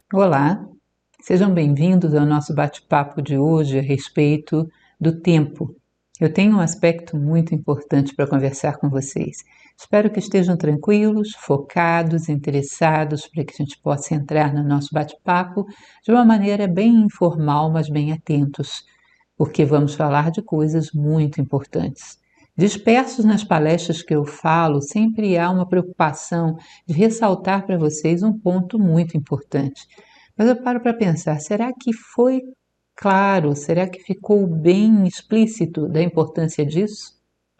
Olá, sejam bem-vindos ao nosso bate-papo de hoje a respeito do tempo. Eu tenho um aspecto muito importante para conversar com vocês. Espero que estejam tranquilos, focados, interessados para que a gente possa entrar no nosso bate-papo de uma maneira bem informal, mas bem atentos, porque vamos falar de coisas muito importantes. Dispersos nas palestras que eu falo, sempre há uma preocupação de ressaltar para vocês um ponto muito importante. Mas eu paro para pensar, será que foi claro? Será que ficou bem explícito da importância disso?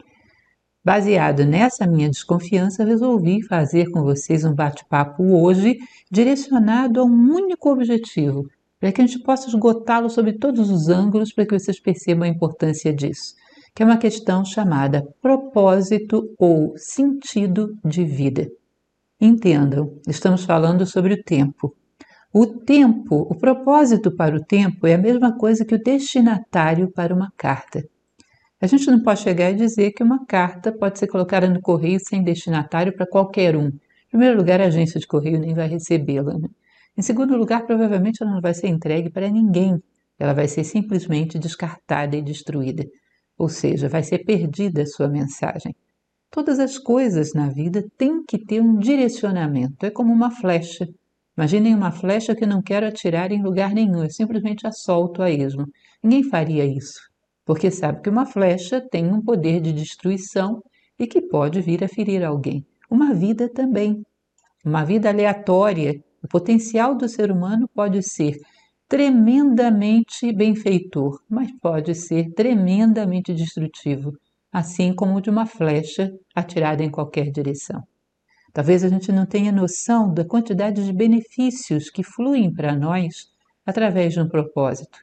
Baseado nessa minha desconfiança, resolvi fazer com vocês um bate-papo hoje direcionado a um único objetivo, para que a gente possa esgotá-lo sob todos os ângulos, para que vocês percebam a importância disso, que é uma questão chamada propósito ou sentido de vida. Entendam, estamos falando sobre o tempo. O tempo, o propósito para o tempo é a mesma coisa que o destinatário para uma carta. A gente não pode chegar e dizer que uma carta pode ser colocada no correio sem destinatário para qualquer um. Em primeiro lugar, a agência de correio nem vai recebê-la, né? Em segundo lugar, provavelmente ela não vai ser entregue para ninguém. Ela vai ser simplesmente descartada e destruída. Ou seja, vai ser perdida a sua mensagem. Todas as coisas na vida têm que ter um direcionamento. É como uma flecha. Imaginem uma flecha que não quero atirar em lugar nenhum, eu simplesmente a solto a esmo. Ninguém faria isso, porque sabe que uma flecha tem um poder de destruição e que pode vir a ferir alguém. Uma vida também. Uma vida aleatória. O potencial do ser humano pode ser tremendamente benfeitor, mas pode ser tremendamente destrutivo, assim como o de uma flecha atirada em qualquer direção. Talvez a gente não tenha noção da quantidade de benefícios que fluem para nós através de um propósito.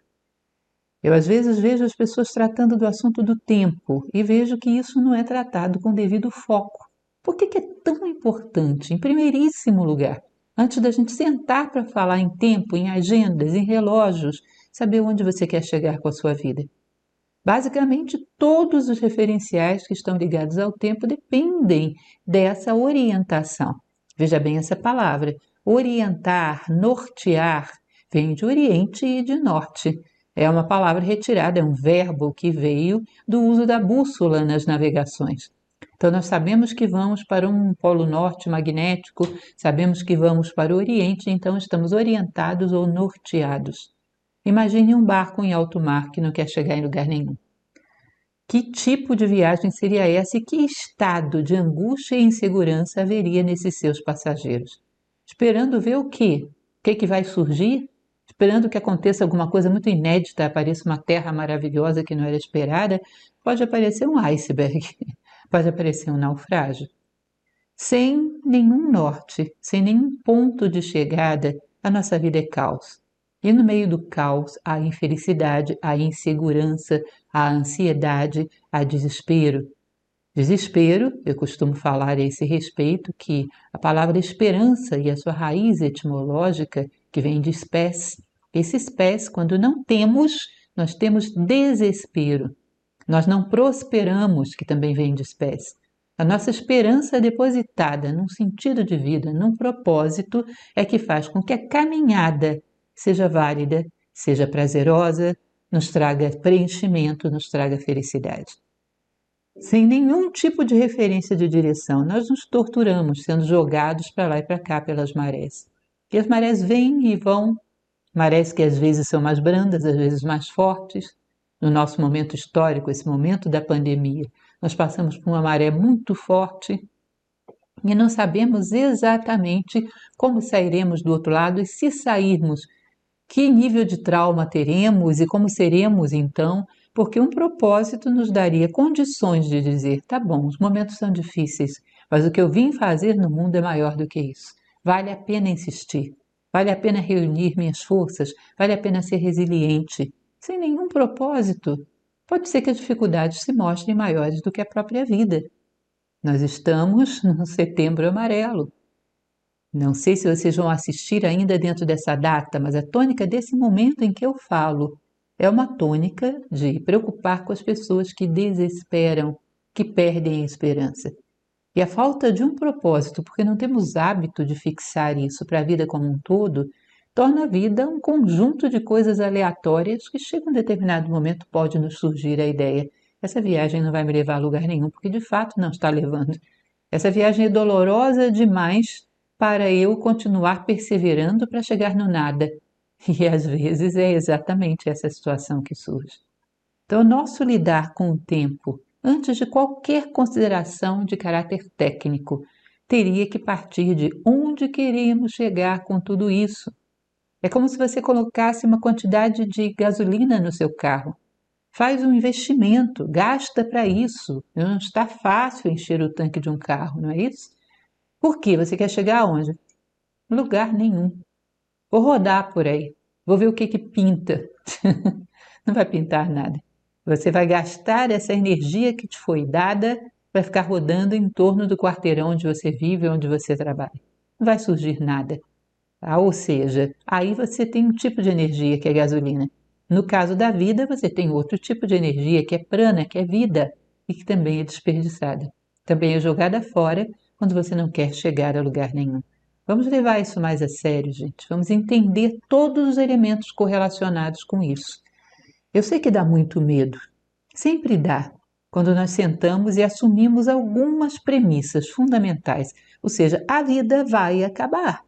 Eu às vezes vejo as pessoas tratando do assunto do tempo e vejo que isso não é tratado com devido foco. Por que é tão importante, em primeiríssimo lugar, antes da gente sentar para falar em tempo, em agendas, em relógios, saber onde você quer chegar com a sua vida? Basicamente, todos os referenciais que estão ligados ao tempo dependem dessa orientação. Veja bem essa palavra. Orientar, nortear, vem de oriente e de norte. É uma palavra retirada, é um verbo que veio do uso da bússola nas navegações. Então, nós sabemos que vamos para um polo norte magnético, sabemos que vamos para o oriente, então estamos orientados ou norteados. Imagine um barco em alto mar que não quer chegar em lugar nenhum. Que tipo de viagem seria essa e que estado de angústia e insegurança haveria nesses seus passageiros? Esperando ver o quê? O que vai surgir? Esperando que aconteça alguma coisa muito inédita, apareça uma terra maravilhosa que não era esperada? Pode aparecer um iceberg, pode aparecer um naufrágio. Sem nenhum norte, sem nenhum ponto de chegada, a nossa vida é caos. E no meio do caos há infelicidade, há insegurança, há ansiedade, há desespero. Desespero, eu costumo falar a esse respeito que a palavra esperança e a sua raiz etimológica, que vem de espés, esse espés, quando não temos, nós temos desespero. Nós não prosperamos, que também vem de espés. A nossa esperança depositada num sentido de vida, num propósito, é que faz com que a caminhada seja válida, seja prazerosa, nos traga preenchimento, nos traga felicidade. Sem nenhum tipo de referência de direção, nós nos torturamos, sendo jogados para lá e para cá pelas marés. E as marés vêm e vão, marés que às vezes são mais brandas, às vezes mais fortes. No nosso momento histórico, esse momento da pandemia, nós passamos por uma maré muito forte e não sabemos exatamente como sairemos do outro lado e se sairmos, que nível de trauma teremos e como seremos então, porque um propósito nos daria condições de dizer: tá bom, os momentos são difíceis, mas o que eu vim fazer no mundo é maior do que isso. Vale a pena insistir, vale a pena reunir minhas forças, vale a pena ser resiliente. Sem nenhum propósito, pode ser que as dificuldades se mostrem maiores do que a própria vida. Nós estamos no Setembro Amarelo. Não sei se vocês vão assistir ainda dentro dessa data, mas a tônica desse momento em que eu falo é uma tônica de preocupar com as pessoas que desesperam, que perdem a esperança. E a falta de um propósito, porque não temos hábito de fixar isso para a vida como um todo, torna a vida um conjunto de coisas aleatórias que chega um determinado momento pode nos surgir a ideia: essa viagem não vai me levar a lugar nenhum, porque de fato não está levando. Essa viagem é dolorosa demais para eu continuar perseverando para chegar no nada. E às vezes é exatamente essa situação que surge. Então, o nosso lidar com o tempo, antes de qualquer consideração de caráter técnico, teria que partir de onde queremos chegar com tudo isso. É como se você colocasse uma quantidade de gasolina no seu carro. Faz um investimento, gasta para isso. Não está fácil encher o tanque de um carro, não é isso? Por quê? Você quer chegar aonde? Lugar nenhum. Vou rodar por aí. Vou ver o que pinta. Não vai pintar nada. Você vai gastar essa energia que te foi dada para ficar rodando em torno do quarteirão onde você vive, onde você trabalha. Não vai surgir nada. Ou seja, aí você tem um tipo de energia que é gasolina. No caso da vida, você tem outro tipo de energia que é prana, que é vida, e que também é desperdiçada. Também é jogada fora quando você não quer chegar a lugar nenhum. Vamos levar isso mais a sério, gente. Vamos entender todos os elementos correlacionados com isso. Eu sei que dá muito medo. Sempre dá. Quando nós sentamos e assumimos algumas premissas fundamentais. Ou seja, a vida vai acabar.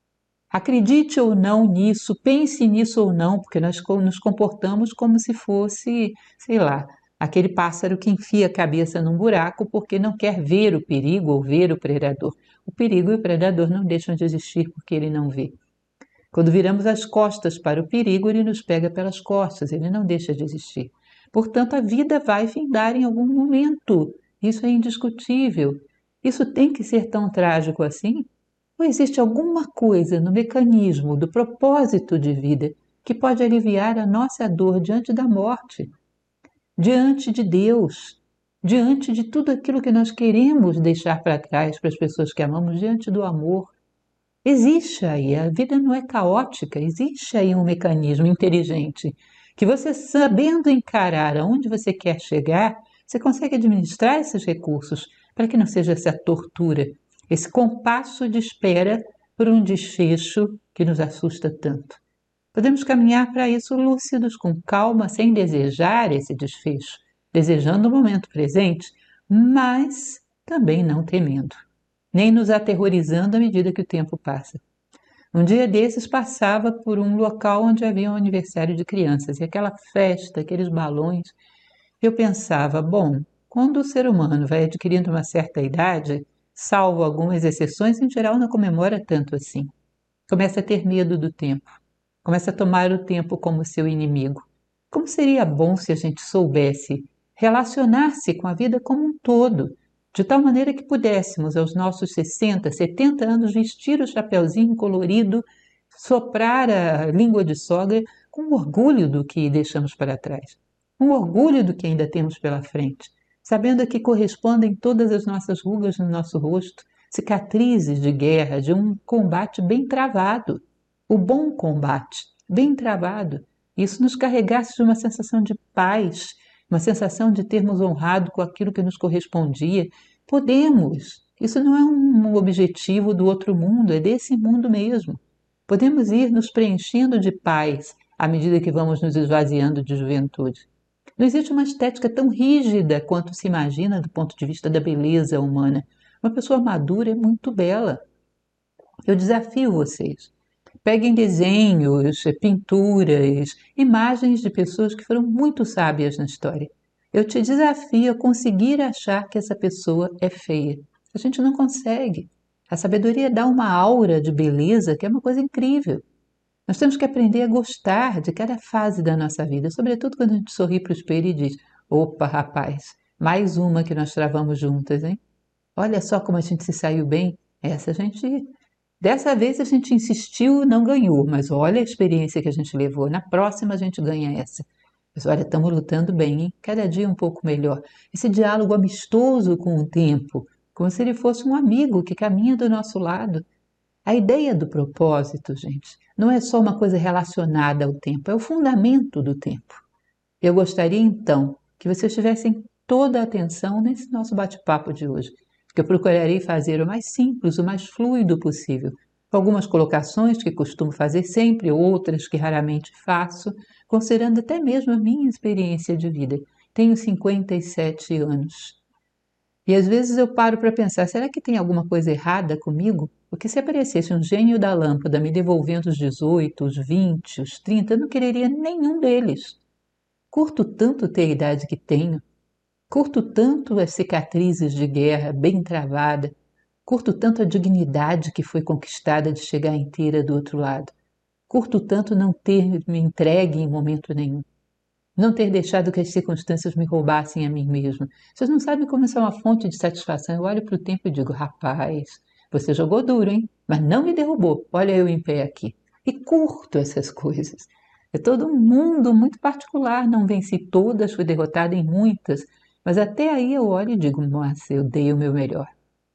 Acredite ou não nisso, pense nisso ou não, porque nós nos comportamos como se fosse, sei lá, aquele pássaro que enfia a cabeça num buraco porque não quer ver o perigo ou ver o predador. O perigo e o predador não deixam de existir porque ele não vê. Quando viramos as costas para o perigo, ele nos pega pelas costas, ele não deixa de existir. Portanto, a vida vai findar em algum momento. Isso é indiscutível. Isso tem que ser tão trágico assim? Ou existe alguma coisa no mecanismo do propósito de vida que pode aliviar a nossa dor diante da morte, diante de Deus, diante de tudo aquilo que nós queremos deixar para trás para as pessoas que amamos, diante do amor? Existe aí, a vida não é caótica, existe aí um mecanismo inteligente que você, sabendo encarar aonde você quer chegar, você consegue administrar esses recursos para que não seja essa tortura, esse compasso de espera por um desfecho que nos assusta tanto. Podemos caminhar para isso lúcidos, com calma, sem desejar esse desfecho, desejando o momento presente, mas também não temendo, nem nos aterrorizando à medida que o tempo passa. Um dia desses passava por um local onde havia um aniversário de crianças e aquela festa, aqueles balões. Eu pensava, bom, quando o ser humano vai adquirindo uma certa idade, salvo algumas exceções, em geral não comemora tanto assim. Começa a ter medo do tempo, começa a tomar o tempo como seu inimigo. Como seria bom se a gente soubesse relacionar-se com a vida como um todo, de tal maneira que pudéssemos, aos nossos 60, 70 anos, vestir o chapeuzinho colorido, soprar a língua de sogra com orgulho do que deixamos para trás, um orgulho do que ainda temos pela frente, sabendo que correspondem todas as nossas rugas no nosso rosto, cicatrizes de guerra, de um combate bem travado, o bom combate, bem travado. Isso nos carregasse de uma sensação de paz, uma sensação de termos honrado com aquilo que nos correspondia. Podemos. Isso não é um objetivo do outro mundo, é desse mundo mesmo. Podemos ir nos preenchendo de paz à medida que vamos nos esvaziando de juventude. Não existe uma estética tão rígida quanto se imagina do ponto de vista da beleza humana. Uma pessoa madura é muito bela. Eu desafio vocês. Peguem desenhos, pinturas, imagens de pessoas que foram muito sábias na história. Eu te desafio a conseguir achar que essa pessoa é feia. A gente não consegue. A sabedoria dá uma aura de beleza que é uma coisa incrível. Nós temos que aprender a gostar de cada fase da nossa vida, sobretudo quando a gente sorri para o espelho e diz: opa, rapaz, mais uma que nós travamos juntas, hein? Olha só como a gente se saiu bem. Dessa vez a gente insistiu, não ganhou, mas olha a experiência que a gente levou. Na próxima a gente ganha essa. Mas olha, estamos lutando bem, hein? Cada dia um pouco melhor. Esse diálogo amistoso com o tempo, como se ele fosse um amigo que caminha do nosso lado. A ideia do propósito, gente, não é só uma coisa relacionada ao tempo, é o fundamento do tempo. Eu gostaria então que vocês tivessem toda a atenção nesse nosso bate-papo de hoje, que eu procurarei fazer o mais simples, o mais fluido possível, Algumas colocações que costumo fazer sempre, outras que raramente faço, considerando até mesmo a minha experiência de vida. Tenho 57 anos. E às vezes eu paro para pensar, será que tem alguma coisa errada comigo? Porque se aparecesse um gênio da lâmpada me devolvendo os 18, os 20, os 30, eu não quereria nenhum deles. Curto tanto ter a idade que tenho, curto tanto as cicatrizes de guerra bem travada, curto tanto a dignidade que foi conquistada de chegar inteira do outro lado. Curto tanto não ter me entregue em momento nenhum. Não ter deixado que as circunstâncias me roubassem a mim mesma. Vocês não sabem como isso é uma fonte de satisfação. Eu olho para o tempo e digo, rapaz, você jogou duro, hein? Mas não me derrubou. Olha eu em pé aqui. E curto essas coisas. É todo um mundo muito particular. Não venci todas, fui derrotada em muitas. Mas até aí eu olho e digo, nossa, eu dei o meu melhor.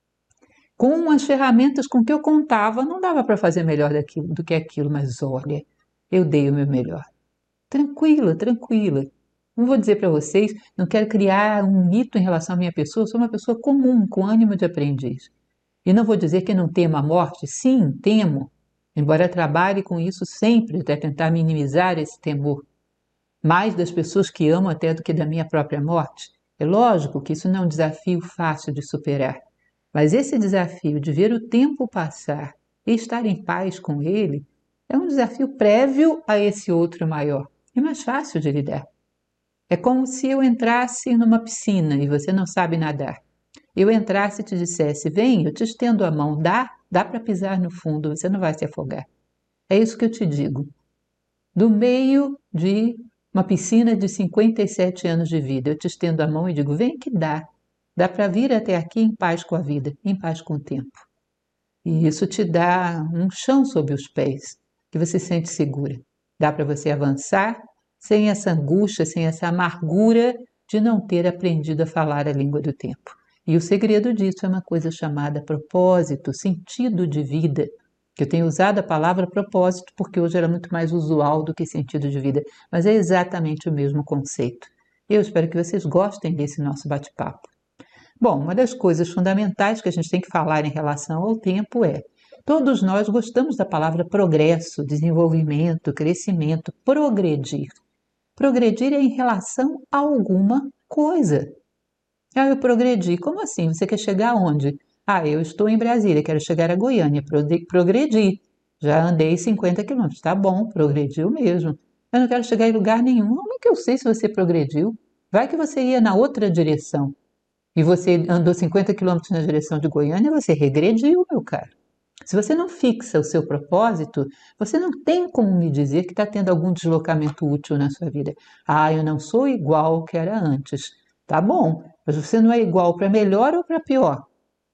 Com as ferramentas com que eu contava, não dava para fazer melhor do que aquilo, mas olha, eu dei o meu melhor. Tranquila, tranquila. Não vou dizer para vocês, não quero criar um mito em relação à minha pessoa, eu sou uma pessoa comum, com ânimo de aprendiz. E não vou dizer que não temo a morte, sim, temo, embora trabalhe com isso sempre, até tentar minimizar esse temor. Mais das pessoas que amo até do que da minha própria morte. É lógico que isso não é um desafio fácil de superar, mas esse desafio de ver o tempo passar e estar em paz com ele é um desafio prévio a esse outro maior e mais fácil de lidar. É como se eu entrasse numa piscina e você não sabe nadar. Eu entrasse e te dissesse, vem, eu te estendo a mão, dá para pisar no fundo, você não vai se afogar. É isso que eu te digo. Do meio de uma piscina de 57 anos de vida, eu te estendo a mão e digo, vem que dá. Dá para vir até aqui em paz com a vida, em paz com o tempo. E isso te dá um chão sob os pés, que você se sente segura. Dá para você avançar sem essa angústia, sem essa amargura de não ter aprendido a falar a língua do tempo. E o segredo disso é uma coisa chamada propósito, sentido de vida. Que eu tenho usado a palavra propósito porque hoje era muito mais usual do que sentido de vida, mas é exatamente o mesmo conceito. Eu espero que vocês gostem desse nosso bate-papo. Bom, uma das coisas fundamentais que a gente tem que falar em relação ao tempo é: todos nós gostamos da palavra progresso, desenvolvimento, crescimento, progredir. Progredir é em relação a alguma coisa. Ah, eu progredi. Como assim? Você quer chegar aonde? Ah, eu estou em Brasília, quero chegar a Goiânia. Progredi. Já andei 50 quilômetros. Tá bom, progrediu mesmo. Eu não quero chegar em lugar nenhum. Como é que eu sei se você progrediu? Vai que você ia na outra direção e você andou 50 quilômetros na direção de Goiânia, você regrediu, meu caro. Se você não fixa o seu propósito, você não tem como me dizer que está tendo algum deslocamento útil na sua vida. Ah, eu não sou igual ao que era antes. Tá bom, mas você não é igual para melhor ou para pior?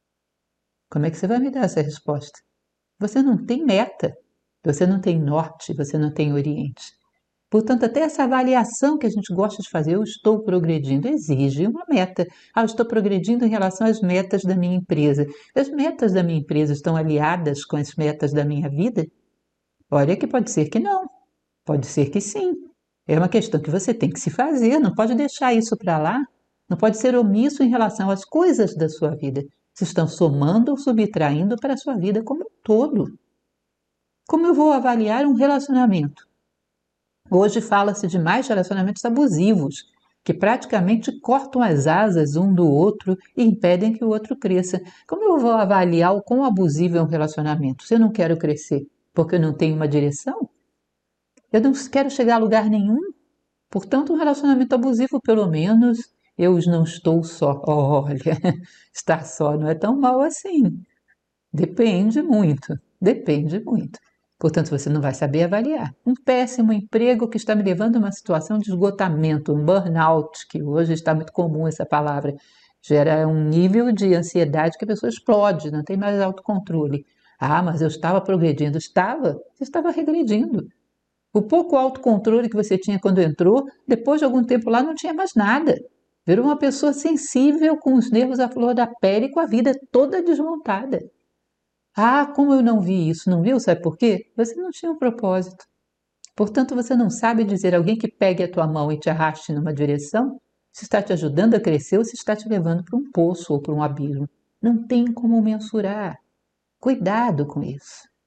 Como é que você vai me dar essa resposta? Você não tem meta, você não tem norte, você não tem oriente. Portanto, até essa avaliação que a gente gosta de fazer, eu estou progredindo, exige uma meta. Ah, eu estou progredindo em relação às metas da minha empresa. As metas da minha empresa estão aliadas com as metas da minha vida? Olha que pode ser que não, pode ser que sim. É uma questão que você tem que se fazer, não pode deixar isso para lá, não pode ser omisso em relação às coisas da sua vida. Se estão somando ou subtraindo para a sua vida como um todo. Como eu vou avaliar um relacionamento? Hoje fala-se de mais relacionamentos abusivos, que praticamente cortam as asas um do outro e impedem que o outro cresça. Como eu vou avaliar o quão abusivo é um relacionamento? Se eu não quero crescer porque eu não tenho uma direção, eu não quero chegar a lugar nenhum. Portanto, um relacionamento abusivo, pelo menos, eu não estou só. Olha, estar só não é tão mal assim. Depende muito, depende muito. Portanto, você não vai saber avaliar. Um péssimo emprego que está me levando a uma situação de esgotamento, um burnout, que hoje está muito comum essa palavra, gera um nível de ansiedade que a pessoa explode, não tem mais autocontrole. Ah, mas eu estava progredindo. Estava? Você estava regredindo. O pouco autocontrole que você tinha quando entrou, depois de algum tempo lá, não tinha mais nada. Virou uma pessoa sensível, com os nervos à flor da pele e com a vida toda desmontada. Ah, como eu não vi isso, não viu? Sabe por quê? Você não tinha um propósito. Portanto, você não sabe dizer a alguém que pegue a tua mão e te arraste numa direção se está te ajudando a crescer ou se está te levando para um poço ou para um abismo. Não tem como mensurar. Cuidado com isso.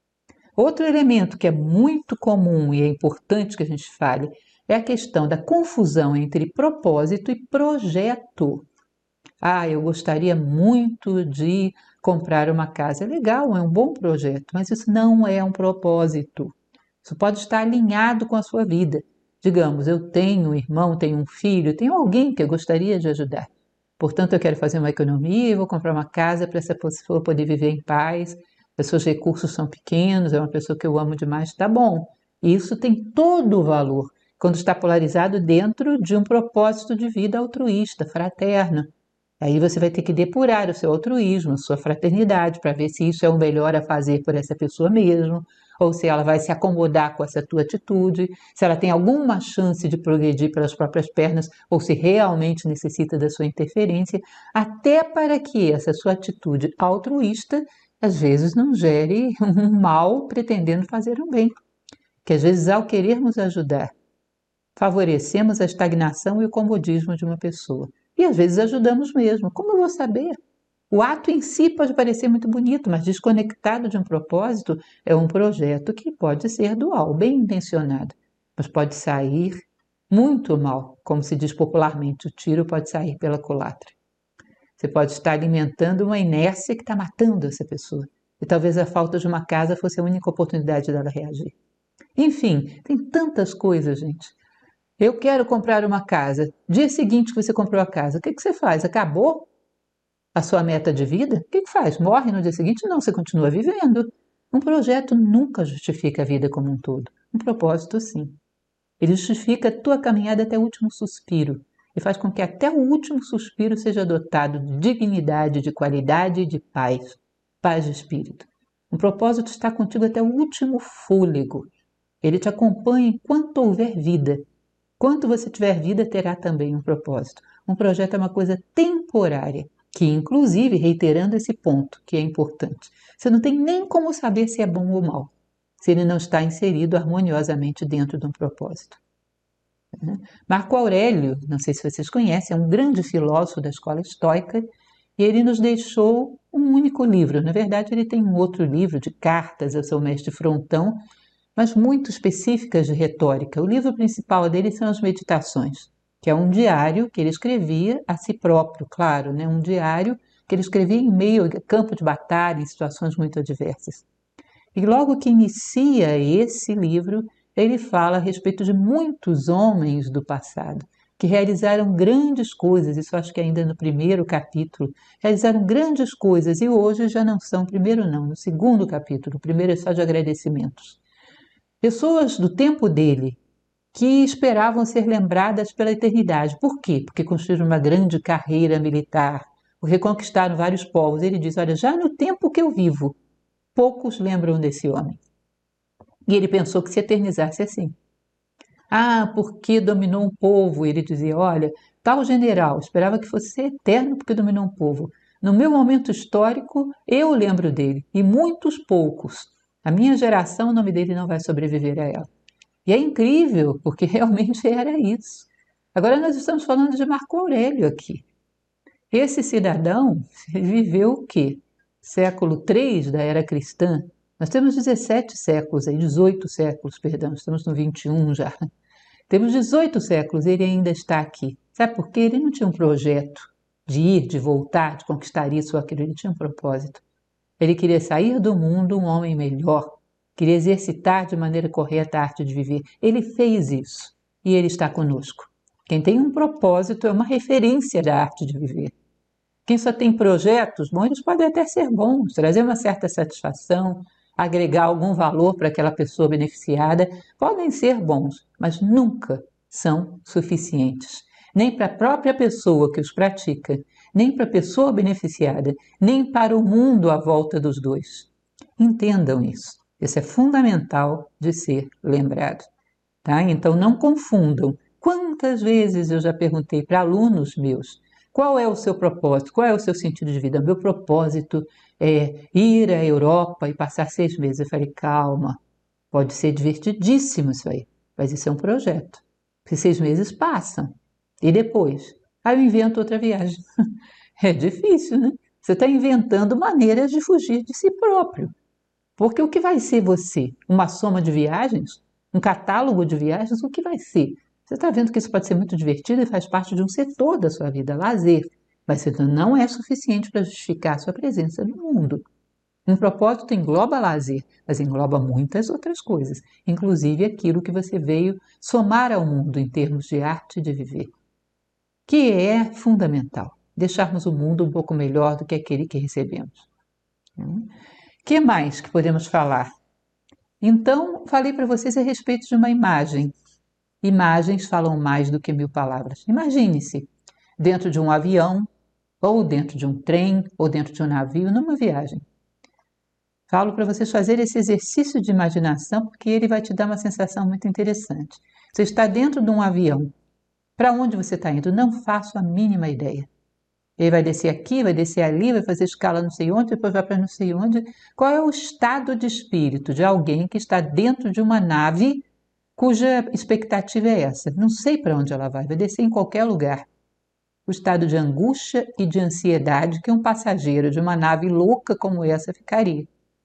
Outro elemento que é muito comum e é importante que a gente fale é a questão da confusão entre propósito e projeto. Ah, eu gostaria muito de comprar uma casa. É legal, é um bom projeto, mas isso não é um propósito. Isso pode estar alinhado com a sua vida. Digamos, eu tenho um irmão, tenho um filho, tenho alguém que eu gostaria de ajudar. Portanto, eu quero fazer uma economia, vou comprar uma casa para essa pessoa poder viver em paz. Os seus recursos são pequenos, é uma pessoa que eu amo demais, tá bom. Isso tem todo o valor quando está polarizado dentro de um propósito de vida altruísta, fraterno. Aí você vai ter que depurar o seu altruísmo, a sua fraternidade, para ver se isso é o melhor a fazer por essa pessoa mesmo, ou se ela vai se acomodar com essa tua atitude, se ela tem alguma chance de progredir pelas próprias pernas, ou se realmente necessita da sua interferência, até para que essa sua atitude altruísta, às vezes, não gere um mal pretendendo fazer um bem. Que às vezes, ao querermos ajudar, favorecemos a estagnação e o comodismo de uma pessoa. E às vezes ajudamos mesmo. Como eu vou saber? O ato em si pode parecer muito bonito, mas desconectado de um propósito, é um projeto que pode ser dual, bem intencionado, mas pode sair muito mal, como se diz popularmente, o tiro pode sair pela culatra. Você pode estar alimentando uma inércia que está matando essa pessoa. E talvez a falta de uma casa fosse a única oportunidade dela reagir. Enfim, tem tantas coisas, gente. Eu quero comprar uma casa. Dia seguinte que você comprou a casa, o que você faz? Acabou a sua meta de vida? O que faz? Morre no dia seguinte? Não, você continua vivendo. Um projeto nunca justifica a vida como um todo. Um propósito, sim. Ele justifica a tua caminhada até o último suspiro e faz com que até o último suspiro seja dotado de dignidade, de qualidade e de paz. Paz de espírito. Um propósito está contigo até o último fôlego. Ele te acompanha enquanto houver vida. Quanto você tiver vida, terá também um propósito. Um projeto é uma coisa temporária, que inclusive, reiterando esse ponto, que é importante, você não tem nem como saber se é bom ou mal, se ele não está inserido harmoniosamente dentro de um propósito. Marco Aurélio, não sei se vocês conhecem, é um grande filósofo da escola estoica, e ele nos deixou um único livro. Na verdade, ele tem um outro livro de cartas ao seu mestre Frontão, mas muito específicas de retórica. O livro principal dele são as Meditações, que é um diário que ele escrevia a si próprio, claro, né? Um diário que ele escrevia em meio a campo de batalha, em situações muito adversas. E logo que inicia esse livro, ele fala a respeito de muitos homens do passado que realizaram grandes coisas, isso acho que ainda no primeiro capítulo, realizaram grandes coisas e hoje já não são, primeiro não, no segundo capítulo, o primeiro é só de agradecimentos. Pessoas do tempo dele que esperavam ser lembradas pela eternidade. Por quê? Porque construíram uma grande carreira militar, reconquistaram vários povos. Ele diz, olha, já no tempo que eu vivo, poucos lembram desse homem. E ele pensou que se eternizasse assim. Ah, porque dominou um povo? Ele dizia, olha, tal general esperava que fosse eterno porque dominou um povo. No meu momento histórico, eu lembro dele, e muitos poucos. A minha geração, o nome dele não vai sobreviver a ela. E é incrível, porque realmente era isso. Agora nós estamos falando de Marco Aurélio aqui. Esse cidadão viveu o quê? Século III da era cristã. Nós temos 17 séculos, 18 séculos, perdão, estamos no 21 já. Temos 18 séculos e ele ainda está aqui. Sabe por quê? Ele não tinha um projeto de ir, de voltar, de conquistar isso ou aquilo, ele tinha um propósito. Ele queria sair do mundo um homem melhor, queria exercitar de maneira correta a arte de viver. Ele fez isso e ele está conosco. Quem tem um propósito é uma referência da arte de viver. Quem só tem projetos, bom, eles podem até ser bons, trazer uma certa satisfação, agregar algum valor para aquela pessoa beneficiada, podem ser bons, mas nunca são suficientes. Nem para a própria pessoa que os pratica, nem para a pessoa beneficiada, nem para o mundo à volta dos dois. Entendam isso. Isso é fundamental de ser lembrado. Tá? Então não confundam. Quantas vezes eu já perguntei para alunos meus, qual é o seu propósito? Qual é o seu sentido de vida? Meu propósito é ir à Europa e passar 6 meses. Eu falei, calma, pode ser divertidíssimo isso aí, mas isso é um projeto. Porque 6 meses passam. E depois? Aí eu invento outra viagem. É difícil, né? Você está inventando maneiras de fugir de si próprio. Porque o que vai ser você? Uma soma de viagens? Um catálogo de viagens? O que vai ser? Você está vendo que isso pode ser muito divertido e faz parte de um setor da sua vida, lazer, mas isso não é suficiente para justificar a sua presença no mundo. Um propósito engloba lazer, mas engloba muitas outras coisas, inclusive aquilo que você veio somar ao mundo em termos de arte de viver, que é fundamental, deixarmos o mundo um pouco melhor do que aquele que recebemos. Que mais que podemos falar? Então, falei para vocês a respeito de uma imagem. Imagens falam mais do que 1000 palavras. Imagine-se dentro de um avião, ou dentro de um trem, ou dentro de um navio, numa viagem. Falo para vocês fazerem esse exercício de imaginação, porque ele vai te dar uma sensação muito interessante. Você está dentro de um avião. Para onde você está indo? Não faço a mínima ideia. Ele vai descer aqui, vai descer ali, vai fazer escala não sei onde, depois vai para não sei onde. Qual é o estado de espírito de alguém que está dentro de uma nave cuja expectativa é essa? Não sei para onde ela vai descer em qualquer lugar. O estado de angústia e de ansiedade que um passageiro de uma nave louca como essa ficaria.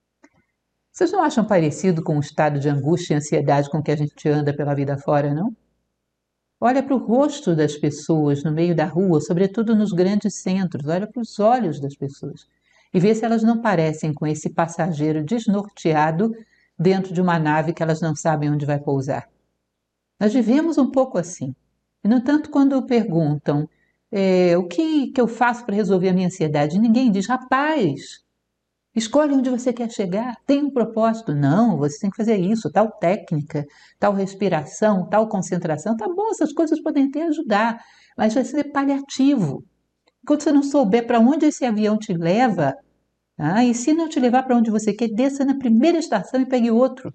Vocês não acham parecido com o estado de angústia e ansiedade com que a gente anda pela vida fora, não? Olha para o rosto das pessoas no meio da rua, sobretudo nos grandes centros, olha para os olhos das pessoas e vê se elas não parecem com esse passageiro desnorteado dentro de uma nave que elas não sabem onde vai pousar. Nós vivemos um pouco assim. E, no entanto, quando perguntam o que eu faço para resolver a minha ansiedade, ninguém diz, rapaz, escolhe onde você quer chegar, tem um propósito. Não, você tem que fazer isso, tal técnica, tal respiração, tal concentração. Tá bom, essas coisas podem até ajudar, mas vai ser paliativo. Enquanto você não souber para onde esse avião te leva, e se não te levar para onde você quer, desça na primeira estação e pegue outro.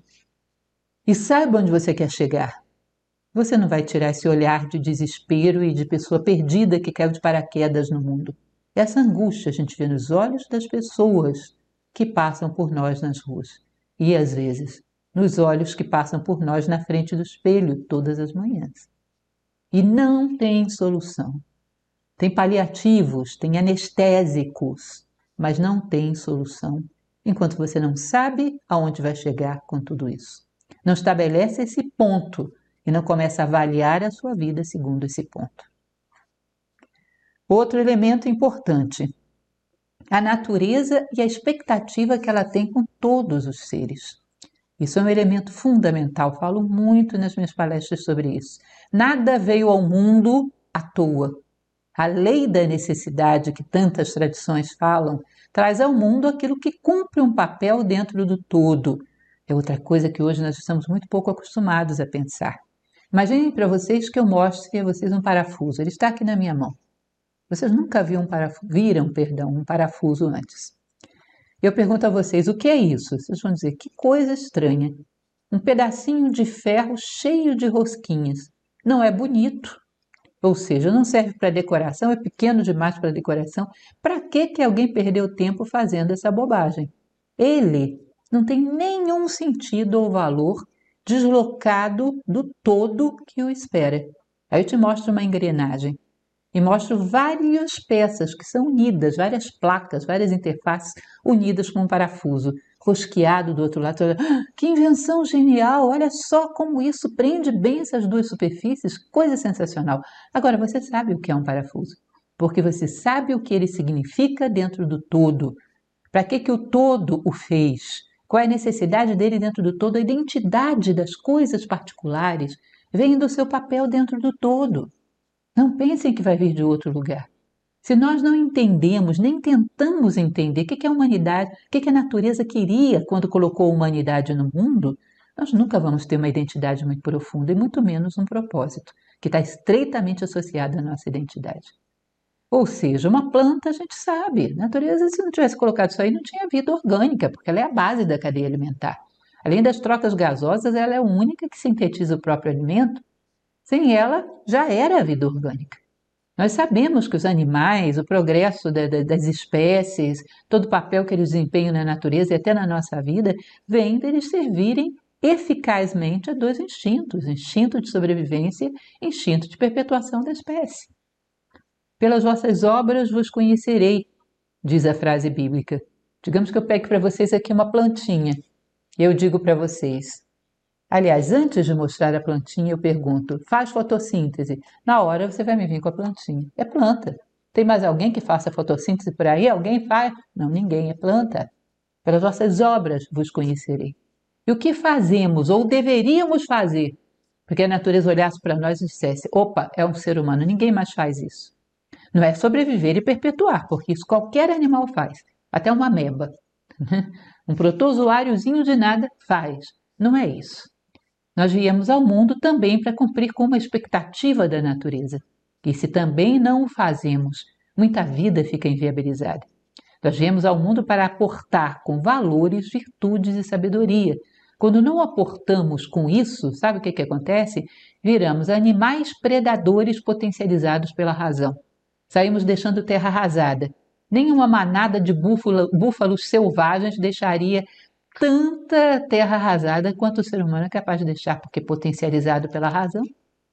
E saiba onde você quer chegar. Você não vai tirar esse olhar de desespero e de pessoa perdida que caiu de paraquedas no mundo. Essa angústia a gente vê nos olhos das pessoas que passam por nós nas ruas. E, às vezes, nos olhos que passam por nós na frente do espelho todas as manhãs. E não tem solução. Tem paliativos, tem anestésicos, mas não tem solução enquanto você não sabe aonde vai chegar com tudo isso. Não estabelece esse ponto e não começa a avaliar a sua vida segundo esse ponto. Outro elemento importante, a natureza e a expectativa que ela tem com todos os seres. Isso é um elemento fundamental, falo muito nas minhas palestras sobre isso. Nada veio ao mundo à toa. A lei da necessidade que tantas tradições falam traz ao mundo aquilo que cumpre um papel dentro do todo. É outra coisa que hoje nós estamos muito pouco acostumados a pensar. Imaginem para vocês que eu mostre a vocês um parafuso. Ele está aqui na minha mão. Vocês nunca viram um parafuso antes. Eu pergunto a vocês, o que é isso? Vocês vão dizer, que coisa estranha. Um pedacinho de ferro cheio de rosquinhas. Não é bonito. Ou seja, não serve para decoração, é pequeno demais para decoração. Para que alguém perdeu tempo fazendo essa bobagem? Ele não tem nenhum sentido ou valor deslocado do todo que o espera. Aí eu te mostro uma engrenagem e mostro várias peças que são unidas, várias placas, várias interfaces unidas com um parafuso, rosqueado do outro lado. Que invenção genial! Olha só como isso prende bem essas duas superfícies, coisa sensacional. Agora, você sabe o que é um parafuso, porque você sabe o que ele significa dentro do todo. Para que o todo o fez? Qual é a necessidade dele dentro do todo? A identidade das coisas particulares vem do seu papel dentro do todo. Não pensem que vai vir de outro lugar. Se nós não entendemos, nem tentamos entender o que a humanidade, o que a natureza queria quando colocou a humanidade no mundo, nós nunca vamos ter uma identidade muito profunda e muito menos um propósito, que está estreitamente associado à nossa identidade. Ou seja, uma planta a gente sabe, a natureza, se não tivesse colocado isso aí, não tinha vida orgânica, porque ela é a base da cadeia alimentar. Além das trocas gasosas, ela é a única que sintetiza o próprio alimento. Sem ela, já era a vida orgânica. Nós sabemos que os animais, o progresso das espécies, todo o papel que eles desempenham na natureza e até na nossa vida, vem deles servirem eficazmente a dois instintos, instinto de sobrevivência e instinto de perpetuação da espécie. Pelas vossas obras vos conhecerei, diz a frase bíblica. Digamos que eu pegue para vocês aqui uma plantinha. Eu digo para vocês. Aliás, antes de mostrar a plantinha, eu pergunto: faz fotossíntese? Na hora você vai me vir com a plantinha. É planta. Tem mais alguém que faça fotossíntese por aí? Alguém faz? Não, ninguém, é planta. Pelas vossas obras vos conhecerei. E o que fazemos ou deveríamos fazer? Porque a natureza olhasse para nós e dissesse: opa, é um ser humano, ninguém mais faz isso. Não é sobreviver e perpetuar, porque isso qualquer animal faz, até uma ameba. Um protozoáriozinho de nada faz. Não é isso. Nós viemos ao mundo também para cumprir com uma expectativa da natureza. E se também não o fazemos, muita vida fica inviabilizada. Nós viemos ao mundo para aportar com valores, virtudes e sabedoria. Quando não aportamos com isso, sabe o que acontece? Viramos animais predadores potencializados pela razão. Saímos deixando terra arrasada. Nenhuma manada de búfalos selvagens deixaria tanta terra arrasada quanto o ser humano é capaz de deixar, porque potencializado pela razão.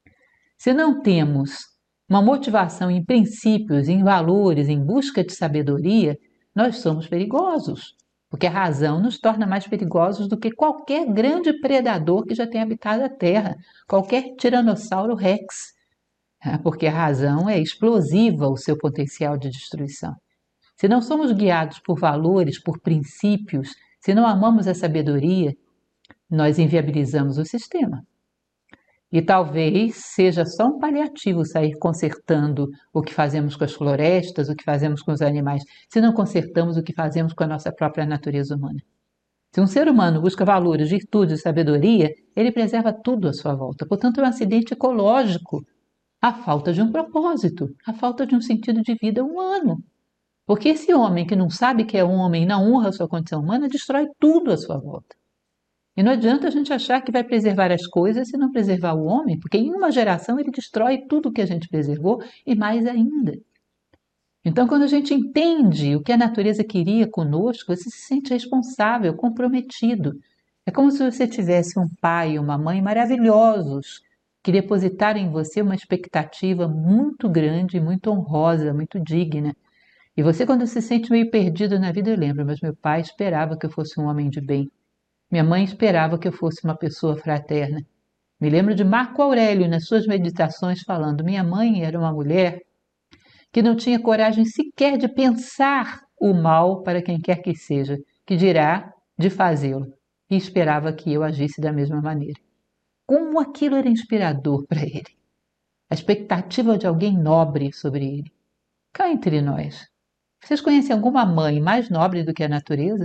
Se não temos uma motivação em princípios, em valores, em busca de sabedoria, nós somos perigosos, porque a razão nos torna mais perigosos do que qualquer grande predador que já tenha habitado a Terra, qualquer tiranossauro rex, porque a razão é explosiva o seu potencial de destruição. Se não somos guiados por valores, por princípios, se não amamos a sabedoria, nós inviabilizamos o sistema. E talvez seja só um paliativo sair consertando o que fazemos com as florestas, o que fazemos com os animais, se não consertamos o que fazemos com a nossa própria natureza humana. Se um ser humano busca valores, virtudes e sabedoria, ele preserva tudo à sua volta. Portanto, é um acidente ecológico. A falta de um propósito, a falta de um sentido de vida humano. Porque esse homem que não sabe que é homem e não honra a sua condição humana, destrói tudo à sua volta. E não adianta a gente achar que vai preservar as coisas se não preservar o homem, porque em uma geração ele destrói tudo que a gente preservou e mais ainda. Então, quando a gente entende o que a natureza queria conosco, você se sente responsável, comprometido. É como se você tivesse um pai e uma mãe maravilhosos que depositaram em você uma expectativa muito grande, muito honrosa, muito digna. E você, quando se sente meio perdido na vida, eu lembro, mas meu pai esperava que eu fosse um homem de bem. Minha mãe esperava que eu fosse uma pessoa fraterna. Me lembro de Marco Aurélio, nas suas meditações, falando: minha mãe era uma mulher que não tinha coragem sequer de pensar o mal para quem quer que seja, que dirá de fazê-lo, e esperava que eu agisse da mesma maneira. Como aquilo era inspirador para ele. A expectativa de alguém nobre sobre ele. Cá entre nós, vocês conhecem alguma mãe mais nobre do que a natureza?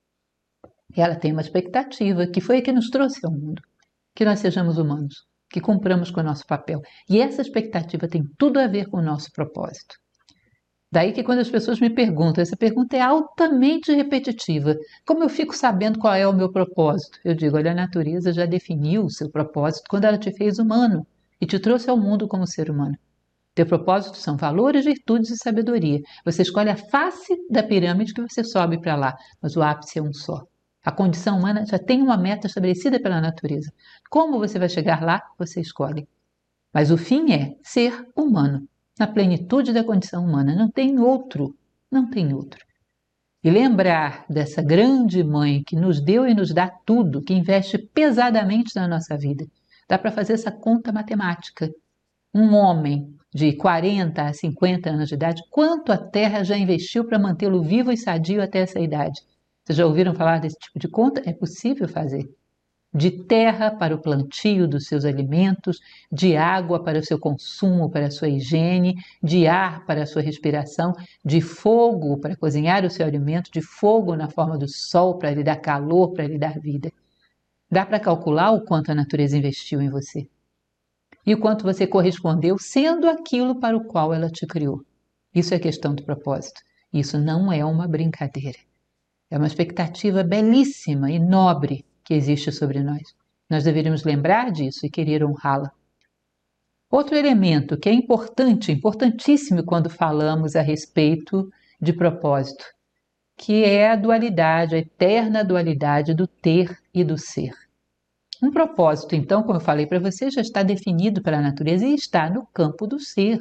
Ela tem uma expectativa, que foi a que nos trouxe ao mundo, que nós sejamos humanos, que cumpramos com o nosso papel. E essa expectativa tem tudo a ver com o nosso propósito. Daí que quando as pessoas me perguntam, essa pergunta é altamente repetitiva, como eu fico sabendo qual é o meu propósito? Eu digo, olha, a natureza já definiu o seu propósito quando ela te fez humano e te trouxe ao mundo como ser humano. Teu propósito são valores, virtudes e sabedoria. Você escolhe a face da pirâmide que você sobe para lá, mas o ápice é um só. A condição humana já tem uma meta estabelecida pela natureza. Como você vai chegar lá, você escolhe. Mas o fim é ser humano, na plenitude da condição humana. Não tem outro, não tem outro. E lembrar dessa grande mãe que nos deu e nos dá tudo, que investe pesadamente na nossa vida. Dá para fazer essa conta matemática. Um homem de 40 a 50 anos de idade, quanto a Terra já investiu para mantê-lo vivo e sadio até essa idade? Vocês já ouviram falar desse tipo de conta? É possível fazer. De terra para o plantio dos seus alimentos, de água para o seu consumo, para a sua higiene, de ar para a sua respiração, de fogo para cozinhar o seu alimento, de fogo na forma do sol para lhe dar calor, para lhe dar vida. Dá para calcular o quanto a natureza investiu em você e o quanto você correspondeu sendo aquilo para o qual ela te criou. Isso é questão do propósito. Isso não é uma brincadeira. É uma expectativa belíssima e nobre que existe sobre nós. Nós deveríamos lembrar disso e querer honrá-la. Outro elemento que é importante, importantíssimo quando falamos a respeito de propósito, que é a dualidade, a eterna dualidade do ter e do ser. Um propósito, então, como eu falei para você, já está definido pela natureza e está no campo do ser.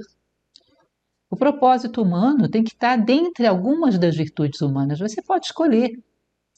O propósito humano tem que estar dentre algumas das virtudes humanas. Você pode escolher.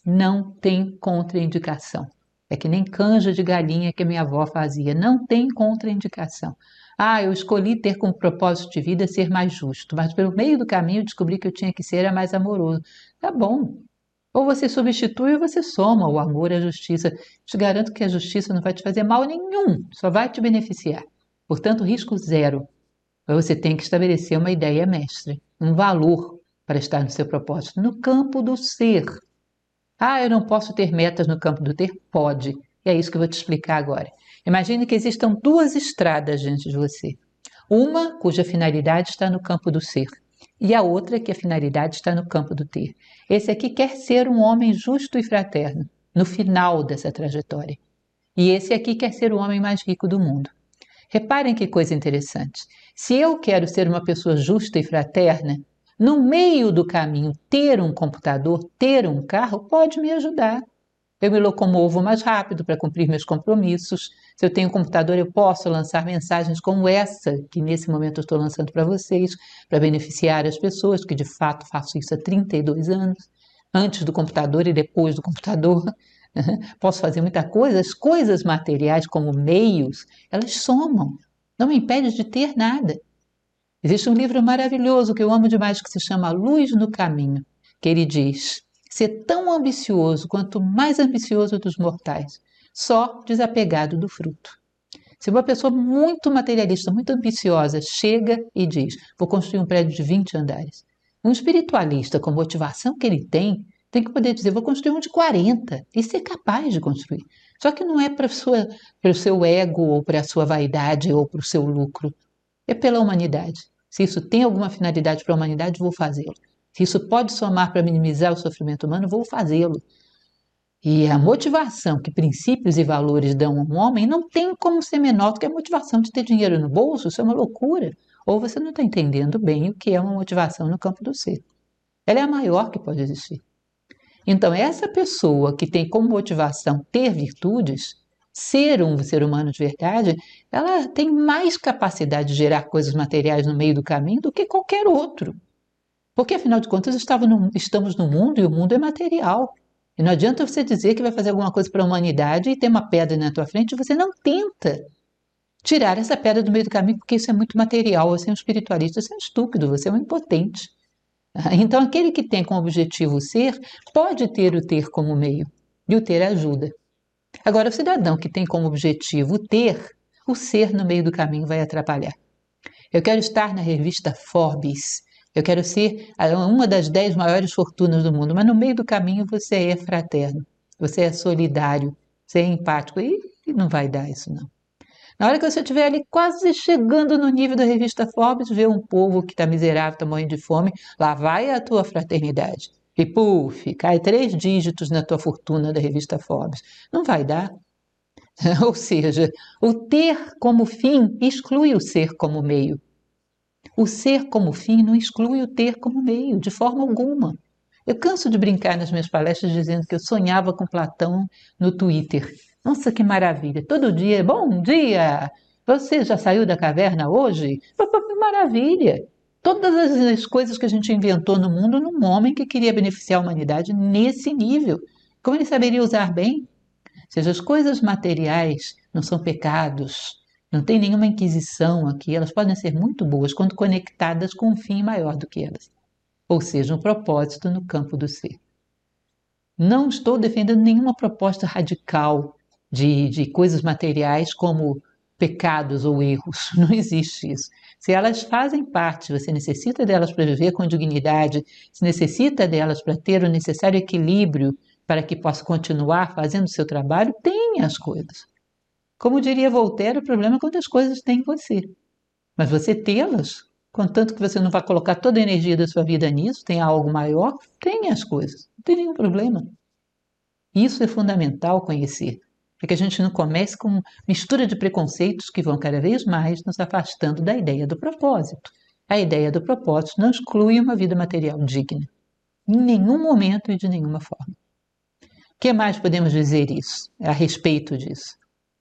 não tem contraindicação. É que nem canja de galinha que a minha avó fazia, não tem contraindicação. Ah, eu escolhi ter como propósito de vida ser mais justo, mas pelo meio do caminho eu descobri que eu tinha que ser mais amoroso. Tá bom. Ou você substitui ou você soma o amor à justiça. Te garanto que a justiça não vai te fazer mal nenhum, só vai te beneficiar. Portanto, risco zero. Mas você tem que estabelecer uma ideia mestre, um valor para estar no seu propósito, no campo do ser. Ah, eu não posso ter metas no campo do ter? Pode. E é isso que eu vou te explicar agora. Imagine que existam duas estradas diante de você. Uma cuja finalidade está no campo do ser e a outra que a finalidade está no campo do ter. Esse aqui quer ser um homem justo e fraterno no final dessa trajetória. E esse aqui quer ser o homem mais rico do mundo. Reparem que coisa interessante. Se eu quero ser uma pessoa justa e fraterna, no meio do caminho, ter um computador, ter um carro, pode me ajudar. Eu me locomovo mais rápido para cumprir meus compromissos. Se eu tenho um computador, eu posso lançar mensagens como essa, que nesse momento eu estou lançando para vocês, para beneficiar as pessoas, que de fato faço isso há 32 anos, antes do computador e depois do computador. Posso fazer muita coisa. As coisas materiais, como meios, elas somam. Não me impede de ter nada. Existe um livro maravilhoso que eu amo demais que se chama Luz no Caminho, que ele diz: ser tão ambicioso quanto o mais ambicioso dos mortais, só desapegado do fruto. Se uma pessoa muito materialista, muito ambiciosa, chega e diz: vou construir um prédio de 20 andares. Um espiritualista, com a motivação que ele tem que poder dizer: vou construir um de 40 e ser capaz de construir. Só que não é para o seu ego, ou para a sua vaidade, ou para o seu lucro. É pela humanidade. Se isso tem alguma finalidade para a humanidade, vou fazê-lo. Se isso pode somar para minimizar o sofrimento humano, vou fazê-lo. E a motivação que princípios e valores dão a um homem não tem como ser menor do que a motivação de ter dinheiro no bolso. Isso é uma loucura. Ou você não está entendendo bem o que é uma motivação no campo do ser. Ela é a maior que pode existir. Então, essa pessoa que tem como motivação ter virtudes, ser um ser humano de verdade, ela tem mais capacidade de gerar coisas materiais no meio do caminho do que qualquer outro. Porque, afinal de contas, estamos no mundo e o mundo é material. E não adianta você dizer que vai fazer alguma coisa para a humanidade e ter uma pedra na tua frente e você não tenta tirar essa pedra do meio do caminho, porque isso é muito material. Você é um espiritualista, você é um estúpido, você é um impotente. Então, aquele que tem como objetivo o ser, pode ter o ter como meio, e o ter ajuda. Agora, o cidadão que tem como objetivo o ser no meio do caminho vai atrapalhar. Eu quero estar na revista Forbes, eu quero ser uma das 10 maiores fortunas do mundo, mas no meio do caminho você é fraterno, você é solidário, você é empático, e não vai dar isso não. Na hora que você estiver ali quase chegando no nível da revista Forbes, vê um povo que está miserável, está morrendo de fome, lá vai a tua fraternidade. E puf, cai 3 dígitos na tua fortuna da revista Forbes. Não vai dar. Ou seja, o ter como fim exclui o ser como meio. O ser como fim não exclui o ter como meio, de forma alguma. Eu canso de brincar nas minhas palestras dizendo que eu sonhava com Platão no Twitter. Nossa, que maravilha! Todo dia, bom dia! Você já saiu da caverna hoje? Maravilha! Todas as coisas que a gente inventou no mundo num homem que queria beneficiar a humanidade nesse nível. Como ele saberia usar bem? Ou seja, as coisas materiais não são pecados, não tem nenhuma inquisição aqui, elas podem ser muito boas quando conectadas com um fim maior do que elas. Ou seja, um propósito no campo do ser. Não estou defendendo nenhuma proposta radical de coisas materiais como pecados ou erros. Não existe isso. Se elas fazem parte, você necessita delas para viver com dignidade, se necessita delas para ter o necessário equilíbrio para que possa continuar fazendo o seu trabalho, tenha as coisas. Como diria Voltaire, o problema é quando as coisas têm em você. Mas você tê-las, contanto que você não vai colocar toda a energia da sua vida nisso, tem algo maior, tenha as coisas, não tem nenhum problema. Isso é fundamental conhecer, para que a gente não comece com mistura de preconceitos que vão cada vez mais nos afastando da ideia do propósito. A ideia do propósito não exclui uma vida material digna, em nenhum momento e de nenhuma forma. O que mais podemos dizer a respeito disso?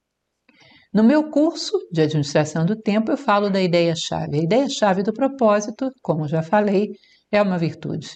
No meu curso de administração do tempo, eu falo da ideia-chave. A ideia-chave do propósito, como já falei, é uma virtude.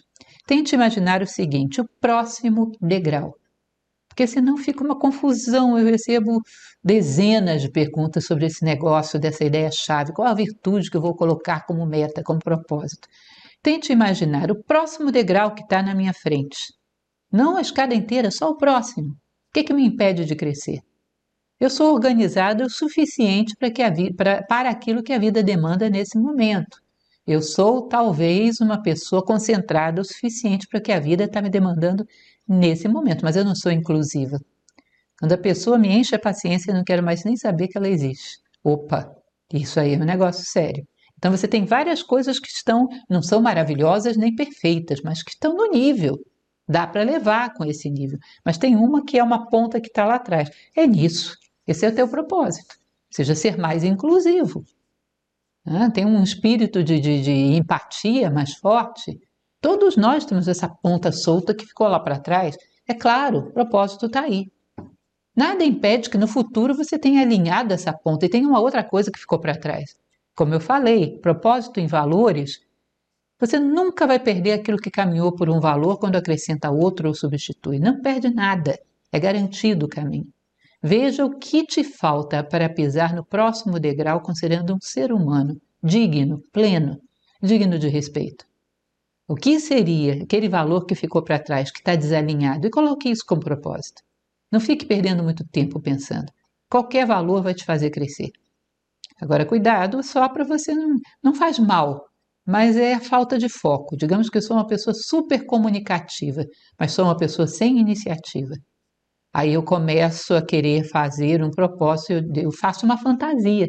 Tente imaginar o seguinte, o próximo degrau. Porque senão fica uma confusão, eu recebo dezenas de perguntas sobre esse negócio, dessa ideia-chave, qual a virtude que eu vou colocar como meta, como propósito. Tente imaginar o próximo degrau que está na minha frente. Não a escada inteira, só o próximo. O que me impede de crescer? Eu sou organizada o suficiente para aquilo que a vida demanda nesse momento. Eu sou talvez uma pessoa concentrada o suficiente para que a vida está me demandando nesse momento, mas eu não sou inclusiva. Quando a pessoa me enche a paciência, eu não quero mais nem saber que ela existe. Opa, isso aí é um negócio sério. Então você tem várias coisas que não são maravilhosas nem perfeitas, mas que estão no nível. Dá para levar com esse nível. Mas tem uma que é uma ponta que está lá atrás. É nisso. Esse é o teu propósito. Seja ser mais inclusivo. Tem um espírito de empatia mais forte. Todos nós temos essa ponta solta que ficou lá para trás. É claro, o propósito está aí. Nada impede que no futuro você tenha alinhado essa ponta e tenha uma outra coisa que ficou para trás. Como eu falei, propósito em valores, você nunca vai perder aquilo que caminhou por um valor quando acrescenta outro ou substitui. Não perde nada, é garantido o caminho. Veja o que te falta para pisar no próximo degrau considerando um ser humano digno, pleno, digno de respeito. O que seria aquele valor que ficou para trás, que está desalinhado? E coloque isso como propósito. Não fique perdendo muito tempo pensando. Qualquer valor vai te fazer crescer. Agora, cuidado, só para você não faz mal, mas é a falta de foco. Digamos que eu sou uma pessoa super comunicativa, mas sou uma pessoa sem iniciativa. Aí eu começo a querer fazer um propósito, eu faço uma fantasia.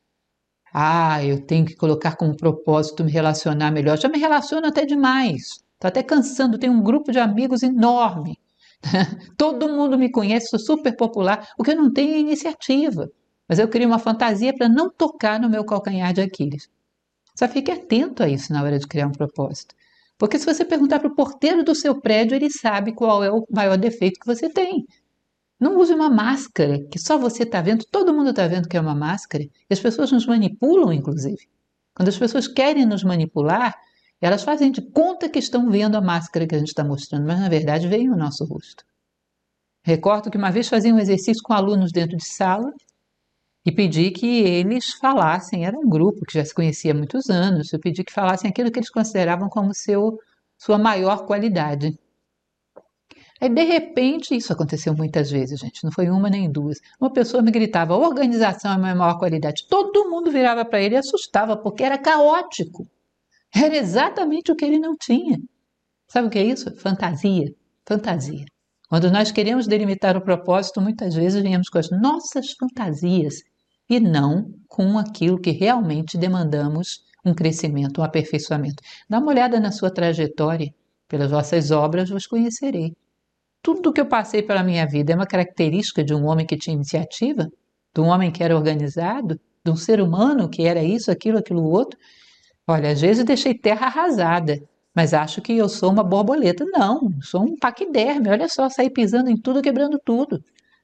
Eu tenho que colocar como propósito me relacionar melhor. Já me relaciono até demais. Estou até cansando, tenho um grupo de amigos enorme. Todo mundo me conhece, sou super popular. O que eu não tenho é iniciativa. Mas eu crio uma fantasia para não tocar no meu calcanhar de Aquiles. Só fique atento a isso na hora de criar um propósito. Porque se você perguntar para o porteiro do seu prédio, ele sabe qual é o maior defeito que você tem. Não use uma máscara que só você está vendo, todo mundo está vendo que é uma máscara. E as pessoas nos manipulam, inclusive. Quando as pessoas querem nos manipular, elas fazem de conta que estão vendo a máscara que a gente está mostrando, mas na verdade veem o nosso rosto. Recordo que uma vez fazia um exercício com alunos dentro de sala e pedi que eles falassem, era um grupo que já se conhecia há muitos anos, eu pedi que falassem aquilo que eles consideravam como sua maior qualidade. Aí, de repente, isso aconteceu muitas vezes, gente, não foi uma nem duas. Uma pessoa me gritava, organização é a minha maior qualidade. Todo mundo virava para ele e assustava, porque era caótico. Era exatamente o que ele não tinha. Sabe o que é isso? Fantasia. Fantasia. Quando nós queremos delimitar o propósito, muitas vezes viemos com as nossas fantasias e não com aquilo que realmente demandamos um crescimento, um aperfeiçoamento. Dá uma olhada na sua trajetória. Pelas vossas obras vos conhecerei. Tudo que eu passei pela minha vida é uma característica de um homem que tinha iniciativa, de um homem que era organizado, de um ser humano que era isso, aquilo outro. Olha, às vezes deixei terra arrasada, mas acho que eu sou uma borboleta. Não, sou um paquiderme. Olha só, saí pisando em tudo, quebrando tudo.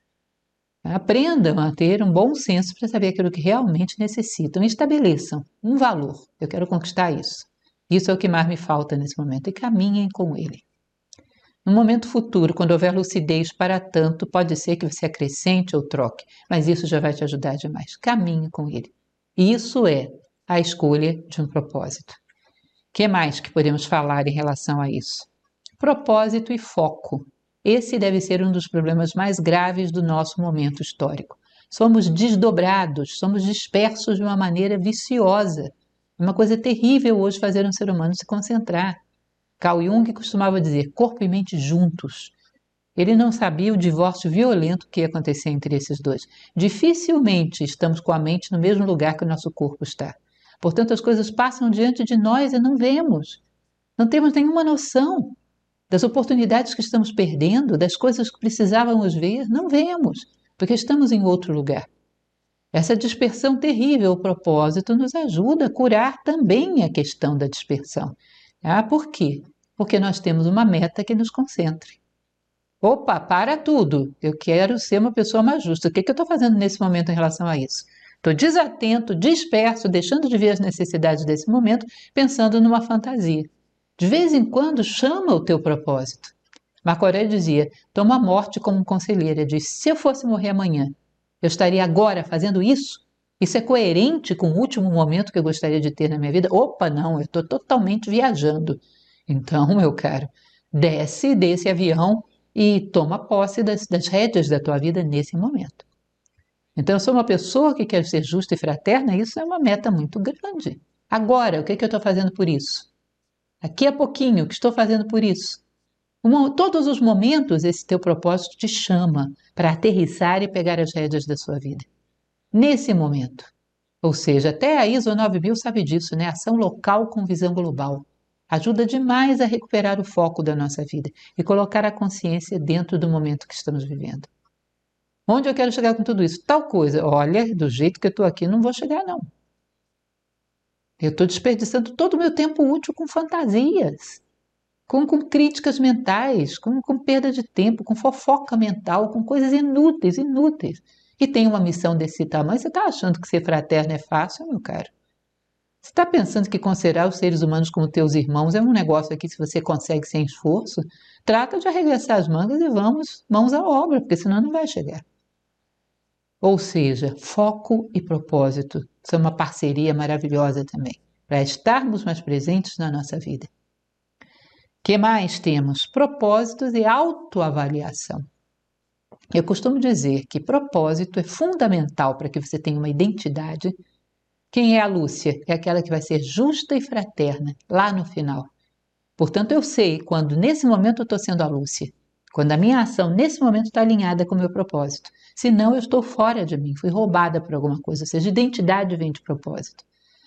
Aprendam a ter um bom senso para saber aquilo que realmente necessitam e estabeleçam um valor. Eu quero conquistar isso. Isso é o que mais me falta nesse momento e caminhem com ele. No momento futuro, quando houver lucidez para tanto, pode ser que você acrescente ou troque, mas isso já vai te ajudar demais. Caminhe com ele. E isso é a escolha de um propósito. O que mais que podemos falar em relação a isso? Propósito e foco. Esse deve ser um dos problemas mais graves do nosso momento histórico. Somos desdobrados, somos dispersos de uma maneira viciosa. É uma coisa terrível hoje fazer um ser humano se concentrar. Carl Jung costumava dizer corpo e mente juntos. Ele não sabia o divórcio violento que ia acontecer entre esses dois. Dificilmente estamos com a mente no mesmo lugar que o nosso corpo está. Portanto, as coisas passam diante de nós e não vemos. Não temos nenhuma noção das oportunidades que estamos perdendo, das coisas que precisávamos ver, não vemos, porque estamos em outro lugar. Essa dispersão terrível, o propósito, nos ajuda a curar também a questão da dispersão. Por quê? Porque nós temos uma meta que nos concentre. Opa, para tudo! Eu quero ser uma pessoa mais justa. O que eu estou fazendo nesse momento em relação a isso? Estou desatento, disperso, deixando de ver as necessidades desse momento, pensando numa fantasia. De vez em quando chama o teu propósito. Marco Aurélio dizia, toma a morte como conselheira, diz, se eu fosse morrer amanhã, eu estaria agora fazendo isso? Isso é coerente com o último momento que eu gostaria de ter na minha vida? Opa, não, eu estou totalmente viajando. Então, meu caro, desce desse avião e toma posse das rédeas da tua vida nesse momento. Então, eu sou uma pessoa que quer ser justa e fraterna, e isso é uma meta muito grande. Agora, o que eu estou fazendo por isso? Daqui a pouquinho, o que estou fazendo por isso? Todos os momentos, esse teu propósito te chama para aterrissar e pegar as rédeas da sua vida. Nesse momento. Ou seja, até a ISO 9000 sabe disso, né? Ação local com visão global. Ajuda demais a recuperar o foco da nossa vida e colocar a consciência dentro do momento que estamos vivendo. Onde eu quero chegar com tudo isso? Tal coisa. Olha, do jeito que eu estou aqui, não vou chegar, não. Eu estou desperdiçando todo o meu tempo útil com fantasias, com críticas mentais, com perda de tempo, com fofoca mental, com coisas inúteis. E tem uma missão desse tamanho. Você está achando que ser fraterno é fácil, meu caro? Você está pensando que considerar os seres humanos como teus irmãos é um negócio aqui, se você consegue sem esforço? Trata de arregaçar as mangas e vamos, mãos à obra, porque senão não vai chegar. Ou seja, foco e propósito são uma parceria maravilhosa também, para estarmos mais presentes na nossa vida. O que mais temos? Propósitos e autoavaliação. Eu costumo dizer que propósito é fundamental para que você tenha uma identidade. Quem é a Lúcia? É aquela que vai ser justa e fraterna, lá no final. Portanto, eu sei quando nesse momento eu estou sendo a Lúcia, quando a minha ação nesse momento está alinhada com o meu propósito. Senão eu estou fora de mim, fui roubada por alguma coisa, ou seja, identidade vem de propósito.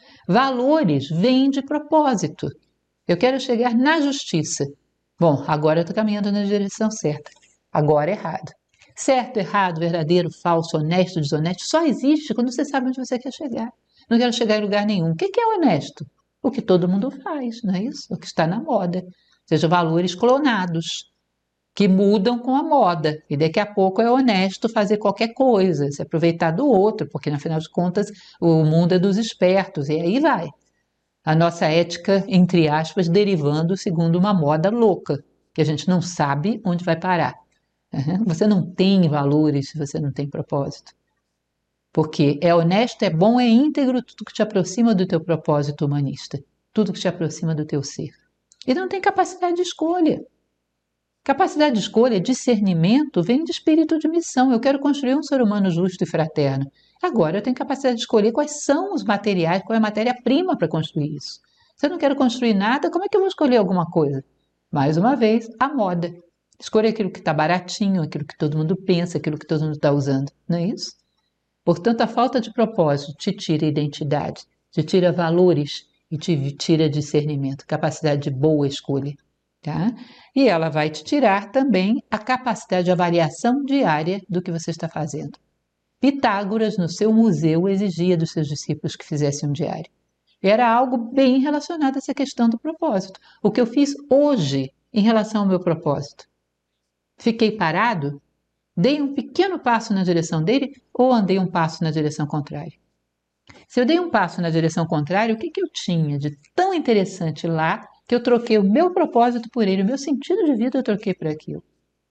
Valores vêm de propósito. Eu quero chegar na justiça. Bom, agora eu estou caminhando na direção certa. Agora é errado. Certo, errado, verdadeiro, falso, honesto, desonesto, só existe quando você sabe onde você quer chegar. Não quero chegar em lugar nenhum. O que é honesto? O que todo mundo faz, não é isso? O que está na moda. Ou seja, valores clonados, que mudam com a moda. E daqui a pouco é honesto fazer qualquer coisa, se aproveitar do outro, porque, afinal de contas, o mundo é dos espertos, e aí vai. A nossa ética, entre aspas, derivando segundo uma moda louca, que a gente não sabe onde vai parar. Você não tem valores se você não tem propósito. Porque é honesto, é bom, é íntegro tudo que te aproxima do teu propósito humanista, tudo que te aproxima do teu ser. E não tem capacidade de escolha. Capacidade de escolha, discernimento, vem de espírito de missão. Eu quero construir um ser humano justo e fraterno. Agora eu tenho capacidade de escolher quais são os materiais, qual é a matéria-prima para construir isso. Se eu não quero construir nada, como é que eu vou escolher alguma coisa? Mais uma vez, a moda. Escolher aquilo que está baratinho, aquilo que todo mundo pensa, aquilo que todo mundo está usando. Não é isso? Portanto, a falta de propósito te tira identidade, te tira valores e te tira discernimento, capacidade de boa escolha. Tá? E ela vai te tirar também a capacidade de avaliação diária do que você está fazendo. Pitágoras, no seu museu, exigia dos seus discípulos que fizessem um diário. Era algo bem relacionado a essa questão do propósito. O que eu fiz hoje em relação ao meu propósito? Fiquei parado? Dei um pequeno passo na direção dele ou andei um passo na direção contrária? Se eu dei um passo na direção contrária, o que eu tinha de tão interessante lá que eu troquei o meu propósito por ele, o meu sentido de vida eu troquei por aquilo?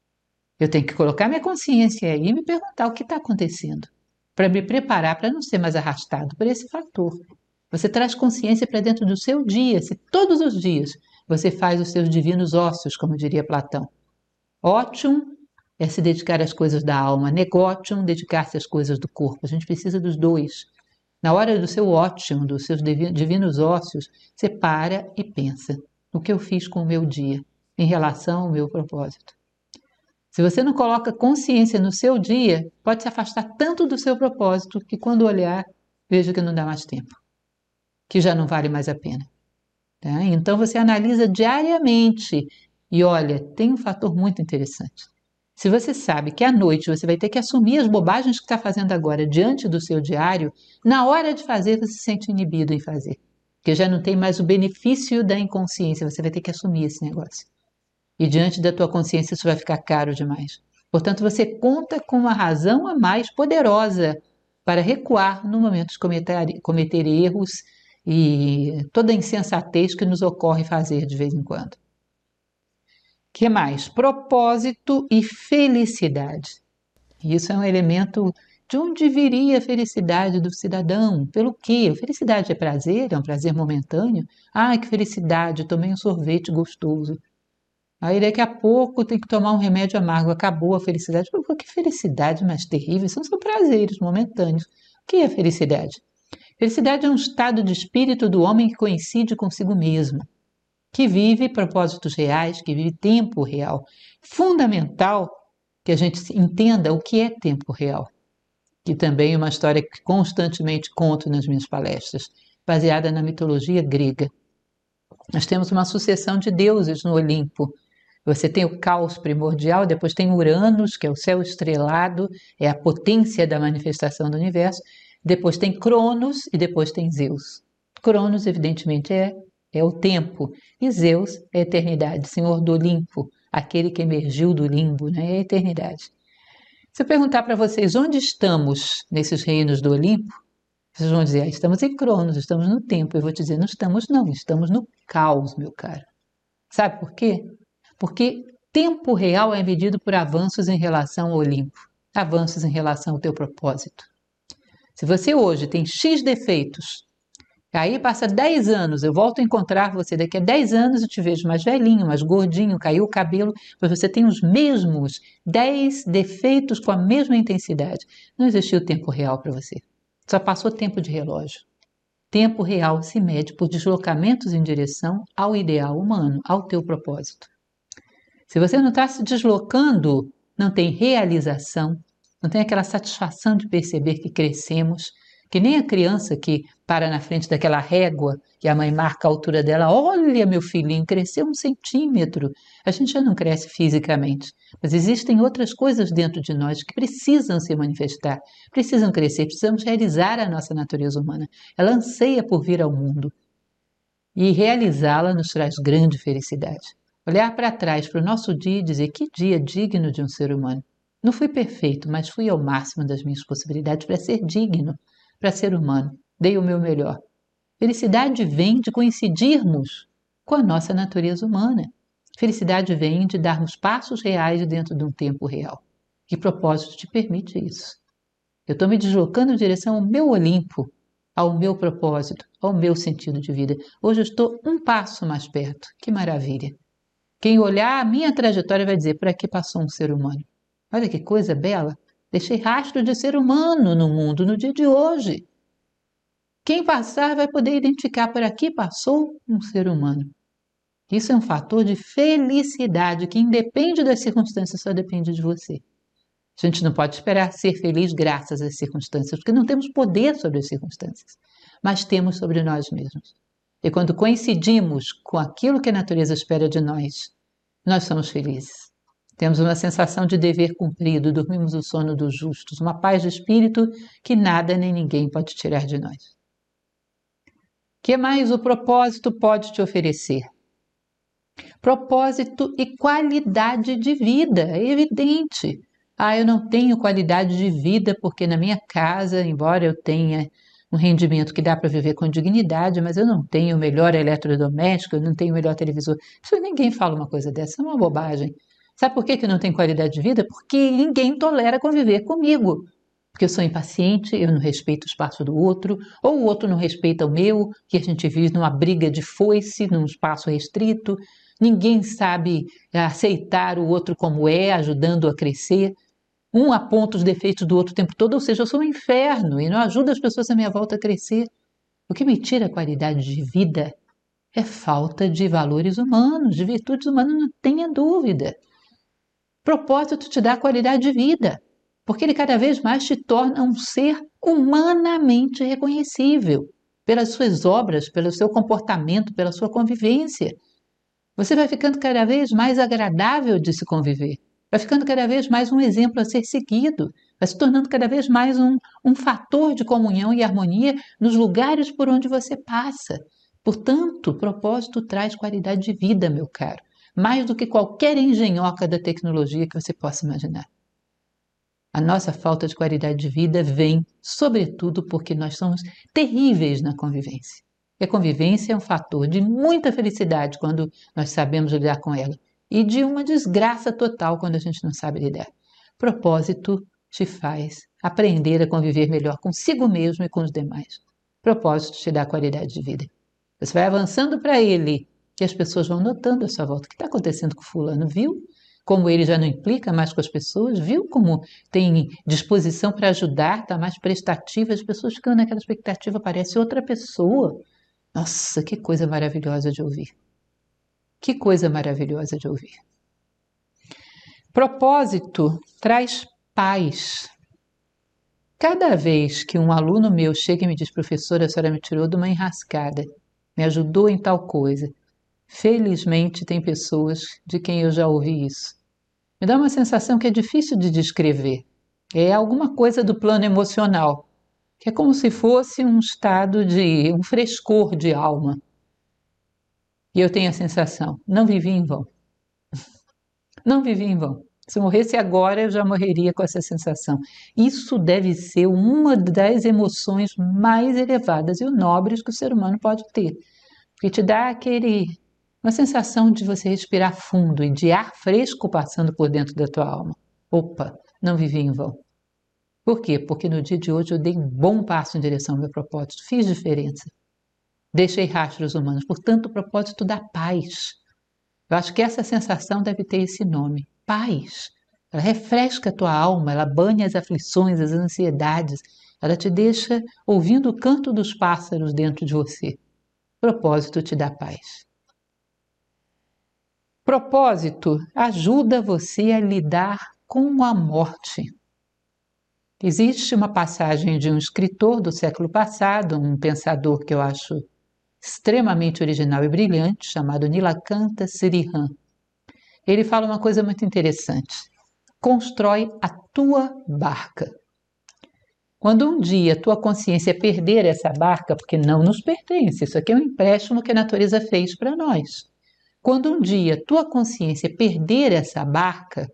Eu tenho que colocar minha consciência aí e me perguntar o que está acontecendo, para me preparar para não ser mais arrastado por esse fator. Você traz consciência para dentro do seu dia, se todos os dias você faz os seus divinos ócios, como diria Platão. Ótium é se dedicar às coisas da alma, negótium, dedicar-se às coisas do corpo. A gente precisa dos dois. Na hora do seu ótimo, dos seus divinos ócios, você para e pensa no que eu fiz com o meu dia em relação ao meu propósito. Se você não coloca consciência no seu dia, pode se afastar tanto do seu propósito que quando olhar, veja que não dá mais tempo, que já não vale mais a pena. Tá? Então você analisa diariamente e olha, tem um fator muito interessante. Se você sabe que à noite você vai ter que assumir as bobagens que está fazendo agora diante do seu diário, na hora de fazer você se sente inibido em fazer. Porque já não tem mais o benefício da inconsciência, você vai ter que assumir esse negócio. E diante da tua consciência isso vai ficar caro demais. Portanto, você conta com uma razão a mais poderosa para recuar no momento de cometer erros e toda a insensatez que nos ocorre fazer de vez em quando. Que mais? Propósito e felicidade. Isso é um elemento de onde viria a felicidade do cidadão. Pelo quê? Felicidade é prazer? É um prazer momentâneo? Ai, que felicidade, tomei um sorvete gostoso. Aí daqui a pouco tem que tomar um remédio amargo, acabou a felicidade. Pô, que felicidade mais terrível, são só prazeres momentâneos. O que é felicidade? Felicidade é um estado de espírito do homem que coincide consigo mesmo, que vive propósitos reais, que vive tempo real. Fundamental que a gente entenda o que é tempo real, que também é uma história que constantemente conto nas minhas palestras, baseada na mitologia grega. Nós temos uma sucessão de deuses no Olimpo. Você tem o caos primordial, depois tem Uranus, que é o céu estrelado, é a potência da manifestação do universo, depois tem Cronos e depois tem Zeus. Cronos, evidentemente, é o tempo, e Zeus é a eternidade, senhor do Olimpo, aquele que emergiu do limbo, né? É a eternidade. Se eu perguntar para vocês onde estamos nesses reinos do Olimpo, vocês vão dizer, estamos em Cronos, estamos no tempo. Eu vou te dizer, não estamos não, estamos no caos, meu caro. Sabe por quê? Porque tempo real é medido por avanços em relação ao Olimpo, avanços em relação ao teu propósito. Se você hoje tem X defeitos, aí passa 10 anos, eu volto a encontrar você daqui a 10 anos e te vejo mais velhinho, mais gordinho, caiu o cabelo, mas você tem os mesmos 10 defeitos com a mesma intensidade. Não existiu tempo real para você. Só passou tempo de relógio. Tempo real se mede por deslocamentos em direção ao ideal humano, ao teu propósito. Se você não está se deslocando, não tem realização, não tem aquela satisfação de perceber que crescemos, que nem a criança que para na frente daquela régua e a mãe marca a altura dela, olha meu filhinho, cresceu 1 centímetro. A gente já não cresce fisicamente, mas existem outras coisas dentro de nós que precisam se manifestar, precisam crescer, precisamos realizar a nossa natureza humana. Ela anseia por vir ao mundo e realizá-la nos traz grande felicidade. Olhar para trás, para o nosso dia e dizer que dia digno de um ser humano. Não fui perfeito, mas fui ao máximo das minhas possibilidades para ser digno, para ser humano. Dei o meu melhor. Felicidade vem de coincidirmos com a nossa natureza humana. Felicidade vem de darmos passos reais dentro de um tempo real. Que propósito te permite isso? Eu estou me deslocando em direção ao meu Olimpo, ao meu propósito, ao meu sentido de vida. Hoje eu estou um passo mais perto. Que maravilha! Quem olhar a minha trajetória vai dizer, por aqui passou um ser humano. Olha que coisa bela! Deixei rastro de ser humano no mundo no dia de hoje. Quem passar vai poder identificar, por aqui passou um ser humano. Isso é um fator de felicidade que independe das circunstâncias, só depende de você. A gente não pode esperar ser feliz graças às circunstâncias, porque não temos poder sobre as circunstâncias, mas temos sobre nós mesmos. E quando coincidimos com aquilo que a natureza espera de nós, nós somos felizes. Temos uma sensação de dever cumprido, dormimos o sono dos justos, uma paz de espírito que nada nem ninguém pode tirar de nós. O que mais o propósito pode te oferecer? Propósito e qualidade de vida, é evidente. Eu não tenho qualidade de vida porque na minha casa, embora eu tenha um rendimento que dá para viver com dignidade, mas eu não tenho o melhor eletrodoméstico, eu não tenho o melhor televisor. Isso ninguém fala uma coisa dessa, é uma bobagem. Sabe por que não tem qualidade de vida? Porque ninguém tolera conviver comigo. Porque eu sou impaciente, eu não respeito o espaço do outro, ou o outro não respeita o meu, que a gente vive numa briga de foice, num espaço restrito. Ninguém sabe aceitar o outro como é, ajudando a crescer. Um aponta os defeitos do outro o tempo todo, ou seja, eu sou um inferno e não ajudo as pessoas à minha volta a crescer. O que me tira a qualidade de vida é falta de valores humanos, de virtudes humanas, não tenha dúvida. Propósito te dá qualidade de vida, porque ele cada vez mais te torna um ser humanamente reconhecível pelas suas obras, pelo seu comportamento, pela sua convivência. Você vai ficando cada vez mais agradável de se conviver. Vai ficando cada vez mais um exemplo a ser seguido, vai se tornando cada vez mais um fator de comunhão e harmonia nos lugares por onde você passa. Portanto, o propósito traz qualidade de vida, meu caro, mais do que qualquer engenhoca da tecnologia que você possa imaginar. A nossa falta de qualidade de vida vem, sobretudo, porque nós somos terríveis na convivência. E a convivência é um fator de muita felicidade quando nós sabemos lidar com ela, e de uma desgraça total quando a gente não sabe lidar. Propósito te faz aprender a conviver melhor consigo mesmo e com os demais. Propósito te dá qualidade de vida. Você vai avançando para ele e as pessoas vão notando à sua volta o que está acontecendo com fulano, viu? Como ele já não implica mais com as pessoas, viu como tem disposição para ajudar, está mais prestativa, as pessoas ficam naquela expectativa, parece outra pessoa. Nossa, que coisa maravilhosa de ouvir. Que coisa maravilhosa de ouvir. Propósito traz paz. Cada vez que um aluno meu chega e me diz, professora, a senhora me tirou de uma enrascada, me ajudou em tal coisa. Felizmente tem pessoas de quem eu já ouvi isso. Me dá uma sensação que é difícil de descrever. É alguma coisa do plano emocional, que é como se fosse um estado de um frescor de alma. E eu tenho a sensação, não vivi em vão. Não vivi em vão. Se eu morresse agora, eu já morreria com essa sensação. Isso deve ser uma das emoções mais elevadas e nobres que o ser humano pode ter. Porque te dá uma sensação de você respirar fundo e de ar fresco passando por dentro da tua alma. Opa, não vivi em vão. Por quê? Porque no dia de hoje eu dei um bom passo em direção ao meu propósito, fiz diferença. Deixei rastros humanos, portanto o propósito dá paz. Eu acho que essa sensação deve ter esse nome, paz. Ela refresca a tua alma, ela banha as aflições, as ansiedades, ela te deixa ouvindo o canto dos pássaros dentro de você. Propósito te dá paz. Propósito ajuda você a lidar com a morte. Existe uma passagem de um escritor do século passado, um pensador que eu acho extremamente original e brilhante, chamado Nilakanta Srihan. Ele fala uma coisa muito interessante. Constrói a tua barca. Quando um dia a tua consciência perder essa barca, porque não nos pertence, isso aqui é um empréstimo que a natureza fez para nós. Quando um dia a tua consciência perder essa barca,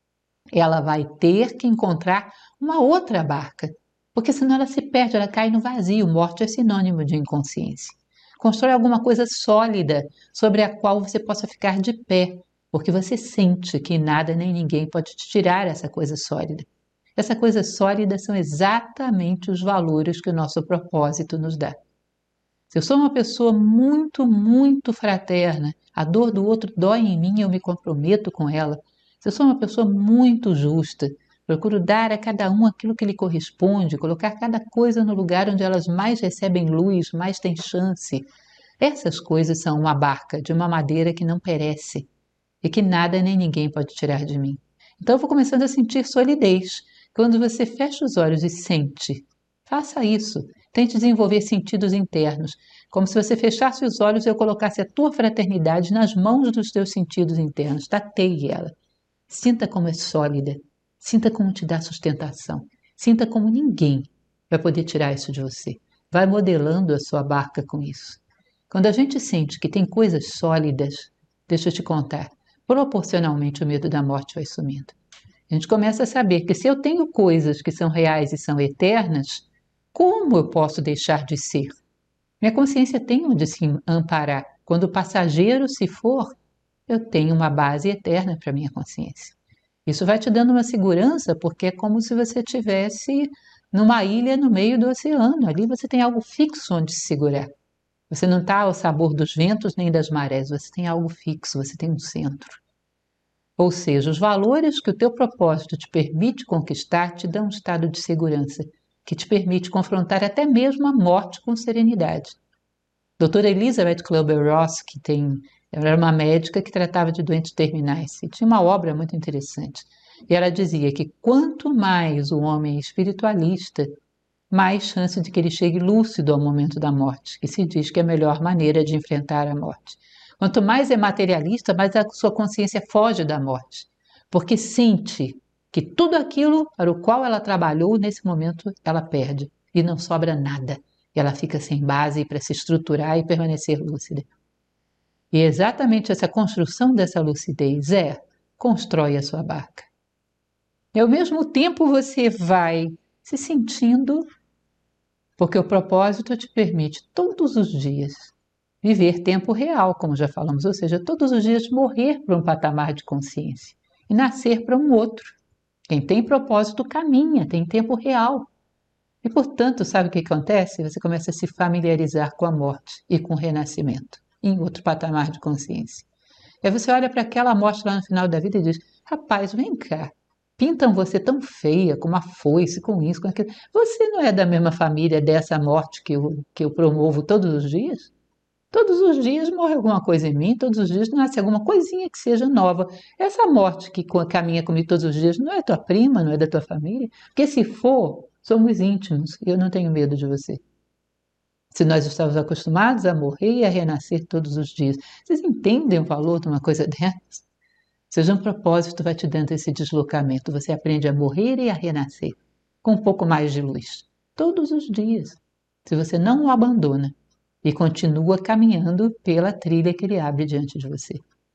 ela vai ter que encontrar uma outra barca, porque senão ela se perde, ela cai no vazio. Morte é sinônimo de inconsciência. Constrói alguma coisa sólida sobre a qual você possa ficar de pé, porque você sente que nada nem ninguém pode te tirar essa coisa sólida. Essa coisa sólida são exatamente os valores que o nosso propósito nos dá. Se eu sou uma pessoa muito, muito fraterna, a dor do outro dói em mim, eu me comprometo com ela. Se eu sou uma pessoa muito justa, procuro dar a cada um aquilo que lhe corresponde, colocar cada coisa no lugar onde elas mais recebem luz, mais têm chance. Essas coisas são uma barca de uma madeira que não perece e que nada nem ninguém pode tirar de mim. Então eu vou começando a sentir solidez. Quando você fecha os olhos e sente, faça isso. Tente desenvolver sentidos internos, como se você fechasse os olhos e eu colocasse a tua fraternidade nas mãos dos teus sentidos internos. Tateie ela. Sinta como é sólida. Sinta como te dá sustentação. Sinta como ninguém vai poder tirar isso de você. Vai modelando a sua barca com isso. Quando a gente sente que tem coisas sólidas, deixa eu te contar, proporcionalmente o medo da morte vai sumindo. A gente começa a saber que se eu tenho coisas que são reais e são eternas, como eu posso deixar de ser? Minha consciência tem onde se amparar. Quando o passageiro se for, eu tenho uma base eterna para minha consciência. Isso vai te dando uma segurança, porque é como se você estivesse numa ilha no meio do oceano. Ali você tem algo fixo onde se segurar. Você não está ao sabor dos ventos nem das marés, você tem algo fixo, você tem um centro. Ou seja, os valores que o teu propósito te permite conquistar te dão um estado de segurança, que te permite confrontar até mesmo a morte com serenidade. Doutora Elizabeth Kübler-Ross, ela era uma médica que tratava de doentes terminais e tinha uma obra muito interessante. E ela dizia que quanto mais o homem é espiritualista, mais chance de que ele chegue lúcido ao momento da morte, que se diz que é a melhor maneira de enfrentar a morte. Quanto mais é materialista, mais a sua consciência foge da morte, porque sente que tudo aquilo para o qual ela trabalhou, nesse momento, ela perde e não sobra nada. E ela fica sem base para se estruturar e permanecer lúcida. E exatamente essa construção dessa lucidez constrói a sua barca. E ao mesmo tempo você vai se sentindo Porque o propósito te permite todos os dias viver tempo real, como já falamos, ou seja, todos os dias morrer para um patamar de consciência e nascer para um outro. Quem tem propósito caminha, tem tempo real. E, portanto, sabe o que acontece? Você começa a se familiarizar com a morte e com o renascimento, em outro patamar de consciência. E aí você olha para aquela morte lá no final da vida e diz, rapaz, vem cá, pintam você tão feia, com uma foice, com isso, com aquilo. Você não é da mesma família dessa morte que eu promovo todos os dias? Todos os dias morre alguma coisa em mim, todos os dias nasce alguma coisinha que seja nova. Essa morte que caminha comigo todos os dias não é tua prima, não é da tua família? Porque se for, somos íntimos e eu não tenho medo de você. Se nós estamos acostumados a morrer e a renascer todos os dias, vocês entendem o valor de uma coisa dessas? Seja um propósito vai te dando esse deslocamento, você aprende a morrer e a renascer com um pouco mais de luz, todos os dias. Se você não o abandona e continua caminhando pela trilha que ele abre diante de você.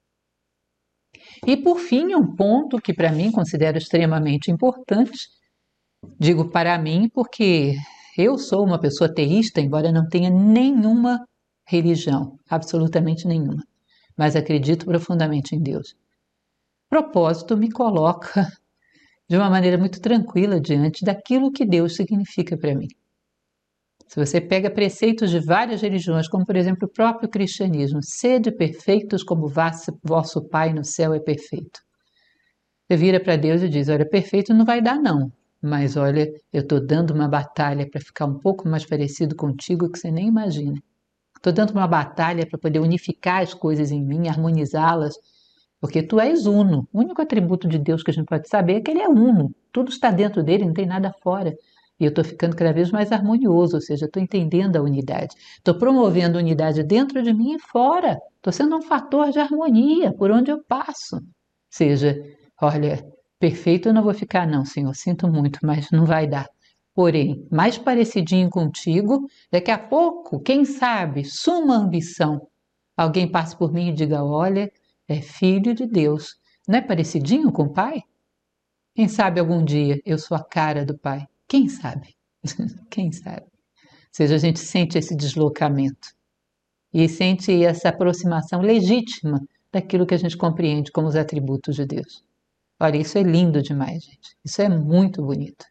E por fim, um ponto que para mim considero extremamente importante, digo para mim porque eu sou uma pessoa teísta, embora não tenha nenhuma religião, absolutamente nenhuma, mas acredito profundamente em Deus. Propósito me coloca de uma maneira muito tranquila diante daquilo que Deus significa para mim. Se você pega preceitos de várias religiões, como por exemplo o próprio cristianismo, sede perfeitos como vosso Pai no céu é perfeito. Você vira para Deus e diz, olha, perfeito não vai dar não, mas olha, eu estou dando uma batalha para ficar um pouco mais parecido contigo que você nem imagina. Estou dando uma batalha para poder unificar as coisas em mim, harmonizá-las, porque tu és uno. O único atributo de Deus que a gente pode saber é que ele é uno. Tudo está dentro dele, não tem nada fora. E eu estou ficando cada vez mais harmonioso, ou seja, estou entendendo a unidade. Estou promovendo unidade dentro de mim e fora. Estou sendo um fator de harmonia por onde eu passo. Ou seja, olha, perfeito eu não vou ficar não, Senhor, sinto muito, mas não vai dar. Porém, mais parecidinho contigo, daqui a pouco, quem sabe, suma ambição. Alguém passe por mim e diga, olha, é filho de Deus. Não é parecidinho com o Pai? Quem sabe algum dia eu sou a cara do Pai? Quem sabe? Quem sabe? Ou seja, a gente sente esse deslocamento e sente essa aproximação legítima daquilo que a gente compreende como os atributos de Deus. Olha, isso é lindo demais, gente. Isso é muito bonito.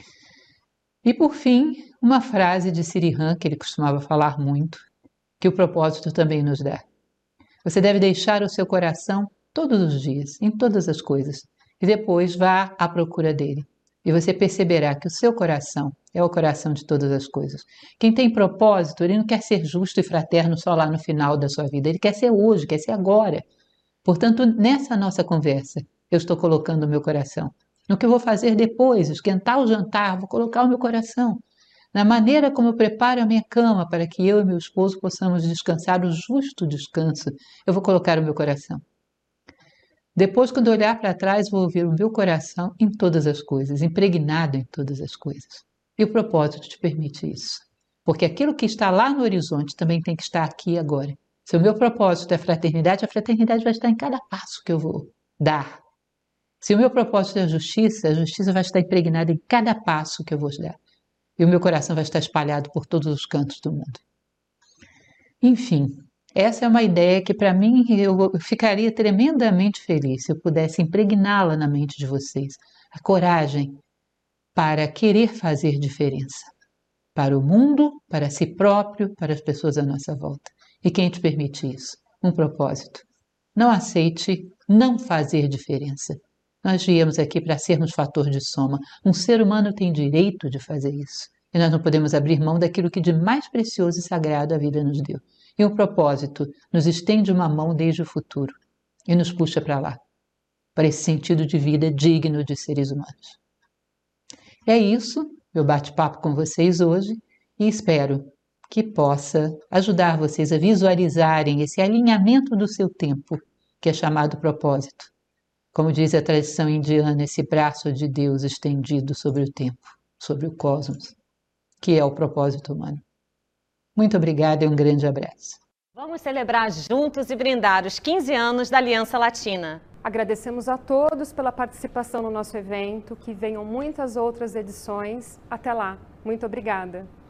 E por fim, uma frase de Sirihan, que ele costumava falar muito, que o propósito também nos dá. Você deve deixar o seu coração todos os dias, em todas as coisas, e depois vá à procura dele. E você perceberá que o seu coração é o coração de todas as coisas. Quem tem propósito, ele não quer ser justo e fraterno só lá no final da sua vida, ele quer ser hoje, quer ser agora. Portanto, nessa nossa conversa, eu estou colocando o meu coração. No que eu vou fazer depois, esquentar o jantar, vou colocar o meu coração. Na maneira como eu preparo a minha cama para que eu e meu esposo possamos descansar o justo descanso, eu vou colocar o meu coração. Depois, quando eu olhar para trás, vou ouvir o meu coração em todas as coisas, impregnado em todas as coisas. E o propósito te permite isso. Porque aquilo que está lá no horizonte também tem que estar aqui agora. Se o meu propósito é a fraternidade vai estar em cada passo que eu vou dar. Se o meu propósito é a justiça vai estar impregnada em cada passo que eu vou dar. E o meu coração vai estar espalhado por todos os cantos do mundo. Enfim, essa é uma ideia que para mim eu ficaria tremendamente feliz se eu pudesse impregná-la na mente de vocês. A coragem para querer fazer diferença. Para o mundo, para si próprio, para as pessoas à nossa volta. E quem te permite isso? Um propósito. Não aceite não fazer diferença. Nós viemos aqui para sermos fator de soma. Um ser humano tem direito de fazer isso. E nós não podemos abrir mão daquilo que de mais precioso e sagrado a vida nos deu. E o propósito nos estende uma mão desde o futuro e nos puxa para lá, para esse sentido de vida digno de seres humanos. É isso, meu bate-papo com vocês hoje, e espero que possa ajudar vocês a visualizarem esse alinhamento do seu tempo, que é chamado propósito. Como diz a tradição indiana, esse braço de Deus estendido sobre o tempo, sobre o cosmos, que é o propósito humano. Muito obrigada e um grande abraço. Vamos celebrar juntos e brindar os 15 anos da Aliança Latina. Agradecemos a todos pela participação no nosso evento, que venham muitas outras edições. Até lá. Muito obrigada.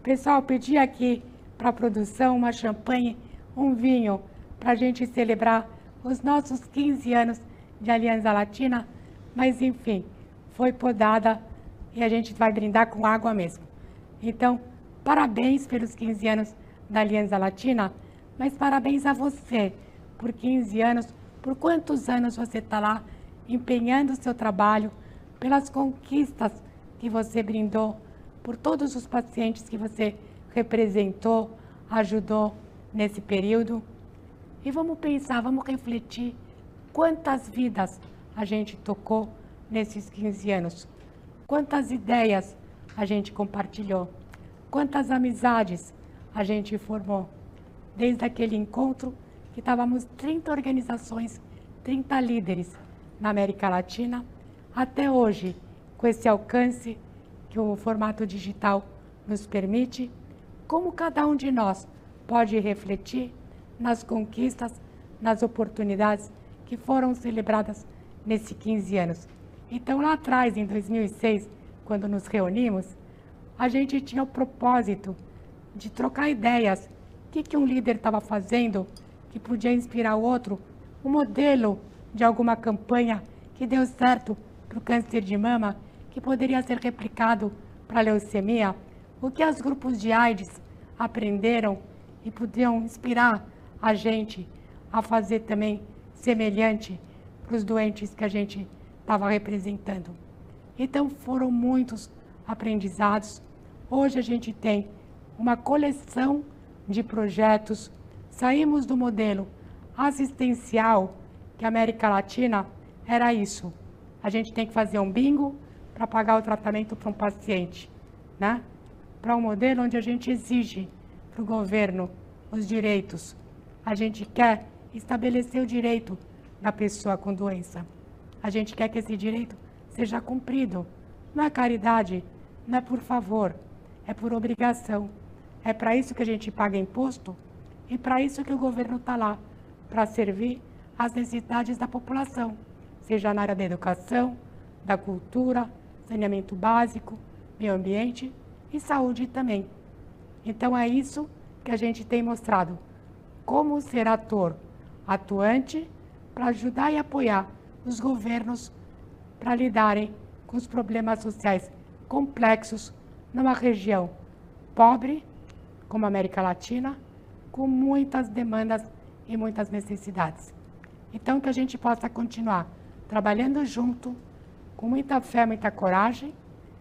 Pessoal, pedi aqui para a produção uma champanhe, um vinho, para a gente celebrar os nossos 15 anos de Aliança Latina, mas enfim, foi podada e a gente vai brindar com água mesmo. Então, parabéns pelos 15 anos da Aliança Latina, mas parabéns a você por 15 anos, por quantos anos você está lá empenhando o seu trabalho, pelas conquistas que você brindou, por todos os pacientes que você representou, ajudou nesse período. E vamos pensar, vamos refletir quantas vidas a gente tocou nesses 15 anos, quantas ideias a gente compartilhou, quantas amizades a gente formou. Desde aquele encontro que estávamos 30 organizações, 30 líderes na América Latina, até hoje, com esse alcance que o formato digital nos permite, como cada um de nós pode refletir nas conquistas, nas oportunidades que foram celebradas nesses 15 anos. Então, lá atrás, em 2006, quando nos reunimos, a gente tinha o propósito de trocar ideias. O que um líder estava fazendo que podia inspirar o outro? Um modelo de alguma campanha que deu certo para o câncer de mama, que poderia ser replicado para a leucemia? O que os grupos de AIDS aprenderam e podiam inspirar a gente a fazer também semelhante para os doentes que a gente estava representando. Então foram muitos aprendizados. Hoje a gente tem uma coleção de projetos. Saímos do modelo assistencial, que a América Latina era isso. A gente tem que fazer um bingo para pagar o tratamento para um paciente, né? Para um modelo onde a gente exige para o governo os direitos. A gente quer estabelecer o direito da pessoa com doença. A gente quer que esse direito seja cumprido. Não é caridade, não é por favor, é por obrigação. É para isso que a gente paga imposto e para isso que o governo está lá, para servir às necessidades da população, seja na área da educação, da cultura, saneamento básico, meio ambiente e saúde também. Então é isso que a gente tem mostrado, como ser ator atuante para ajudar e apoiar os governos para lidarem com os problemas sociais complexos numa região pobre, como a América Latina, com muitas demandas e muitas necessidades. Então, que a gente possa continuar trabalhando junto, com muita fé, muita coragem,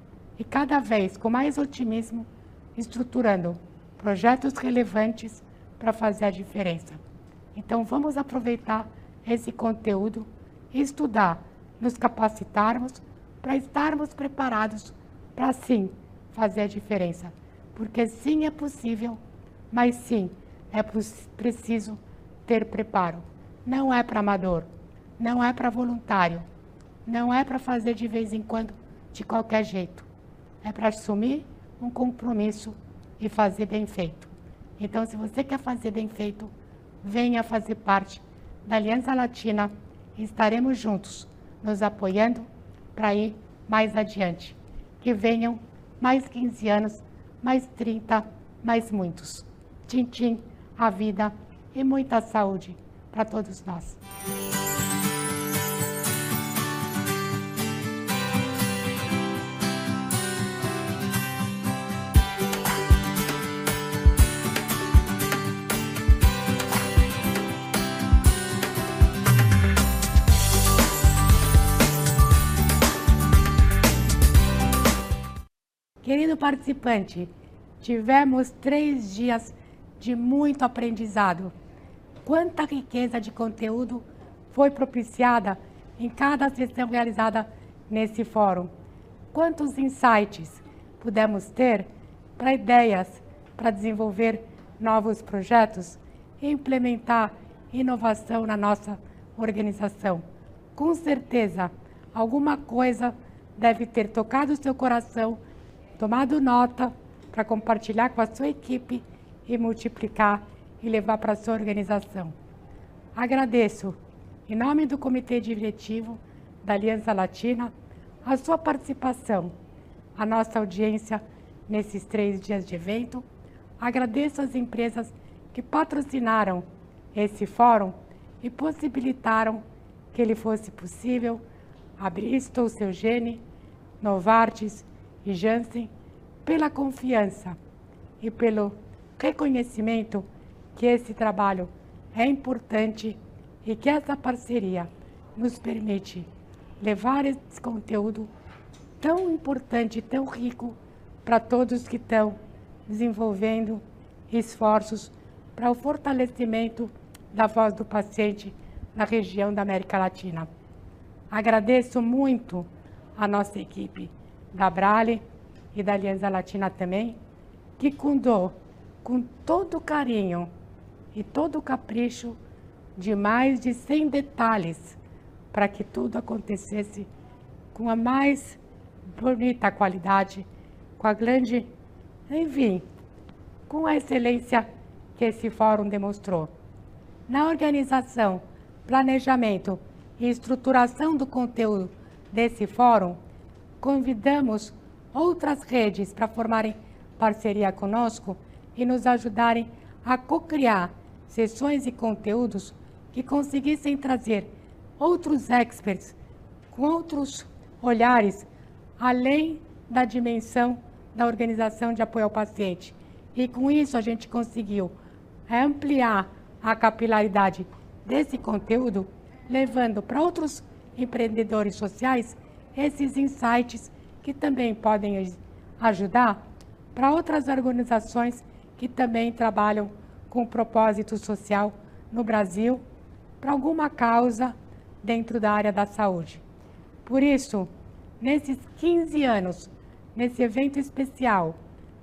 e cada vez com mais otimismo, estruturando projetos relevantes para fazer a diferença. Então, vamos aproveitar esse conteúdo e estudar, nos capacitarmos para estarmos preparados para, sim, fazer a diferença. Porque sim, é possível, mas sim, é preciso ter preparo. Não é para amador, não é para voluntário, não é para fazer de vez em quando, de qualquer jeito. É para assumir um compromisso e fazer bem feito. Então, se você quer fazer bem feito, venha fazer parte da Aliança Latina e estaremos juntos, nos apoiando para ir mais adiante. Que venham mais 15 anos, mais 30, mais muitos. Tchim, tchim, a vida e muita saúde para todos nós. Querido participante, tivemos 3 dias de muito aprendizado. Quanta riqueza de conteúdo foi propiciada em cada sessão realizada nesse fórum. Quantos insights pudemos ter para ideias, para desenvolver novos projetos e implementar inovação na nossa organização. Com certeza, alguma coisa deve ter tocado o seu coração, tomado nota para compartilhar com a sua equipe e multiplicar e levar para a sua organização. Agradeço, em nome do Comitê Diretivo da Aliança Latina, a sua participação, a nossa audiência nesses 3 dias de evento. Agradeço às empresas que patrocinaram esse fórum e possibilitaram que ele fosse possível, a Bristol, Seugene, Novartis e Janssen, pela confiança e pelo reconhecimento que esse trabalho é importante e que essa parceria nos permite levar esse conteúdo tão importante, tão rico para todos que estão desenvolvendo esforços para o fortalecimento da voz do paciente na região da América Latina. Agradeço muito a nossa equipe da Abrale e da Aliança Latina também, que cuidou com todo carinho e todo capricho de mais de 100 detalhes para que tudo acontecesse com a mais bonita qualidade, com a grande, enfim, com a excelência que esse fórum demonstrou. Na organização, planejamento e estruturação do conteúdo desse fórum, convidamos outras redes para formarem parceria conosco e nos ajudarem a co-criar sessões e conteúdos que conseguissem trazer outros experts com outros olhares, além da dimensão da organização de apoio ao paciente. E com isso a gente conseguiu ampliar a capilaridade desse conteúdo, levando para outros empreendedores sociais esses insights que também podem ajudar para outras organizações que também trabalham com propósito social no Brasil, para alguma causa dentro da área da saúde. Por isso, nesses 15 anos, nesse evento especial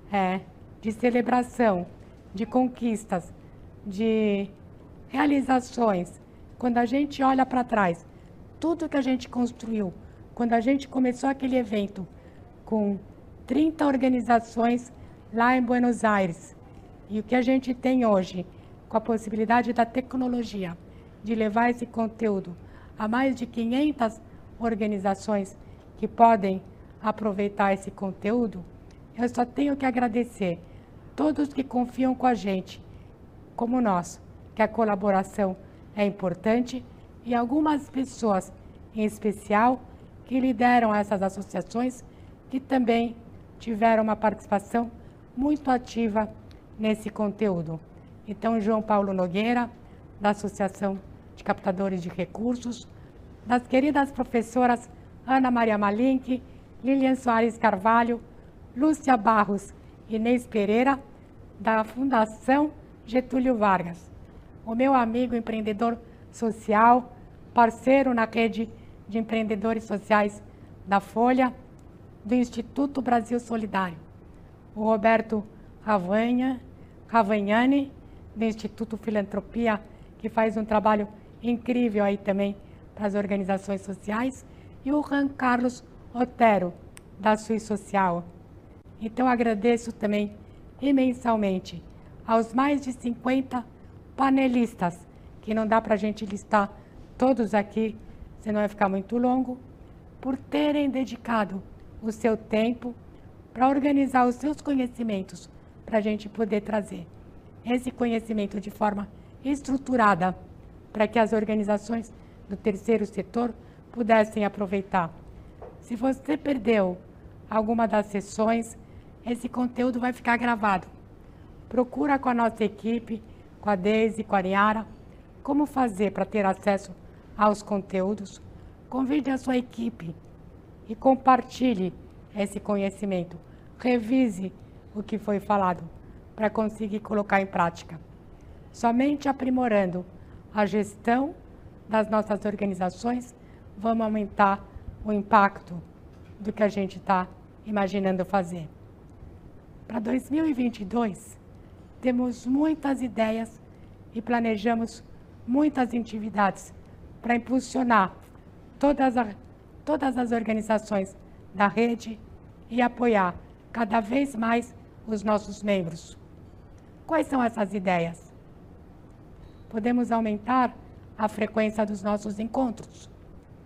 de celebração, de conquistas, de realizações, quando a gente olha para trás, tudo que a gente construiu, quando a gente começou aquele evento com 30 organizações lá em Buenos Aires, e o que a gente tem hoje, com a possibilidade da tecnologia, de levar esse conteúdo a mais de 500 organizações que podem aproveitar esse conteúdo, eu só tenho que agradecer todos que confiam com a gente, como nós, que a colaboração é importante, e algumas pessoas em especial que lideram essas associações que também tiveram uma participação muito ativa nesse conteúdo. Então, João Paulo Nogueira, da Associação de Captadores de Recursos, das queridas professoras Ana Maria Malink, Lilian Soares Carvalho, Lúcia Barros e Inês Pereira, da Fundação Getúlio Vargas. O meu amigo empreendedor social, parceiro na rede de empreendedores sociais da Folha, do Instituto Brasil Solidário. O Roberto Ravagnani, do Instituto Filantropia, que faz um trabalho incrível aí também para as organizações sociais, e o Juan Carlos Otero, da Sui Social. Então, agradeço também imensamente aos mais de 50 panelistas, que não dá para a gente listar todos aqui, senão vai ficar muito longo, por terem dedicado o seu tempo para organizar os seus conhecimentos, para a gente poder trazer esse conhecimento de forma estruturada, para que as organizações do terceiro setor pudessem aproveitar. Se você perdeu alguma das sessões, esse conteúdo vai ficar gravado. Procura com a nossa equipe, com a Deise, com a Ariara, como fazer para ter acesso aos conteúdos. Convide a sua equipe e compartilhe esse conhecimento. Revise o que foi falado para conseguir colocar em prática. Somente aprimorando a gestão das nossas organizações, vamos aumentar o impacto do que a gente está imaginando fazer. Para 2022, temos muitas ideias e planejamos muitas atividades para impulsionar todas as organizações da rede e apoiar cada vez mais os nossos membros. Quais são essas ideias? Podemos aumentar a frequência dos nossos encontros.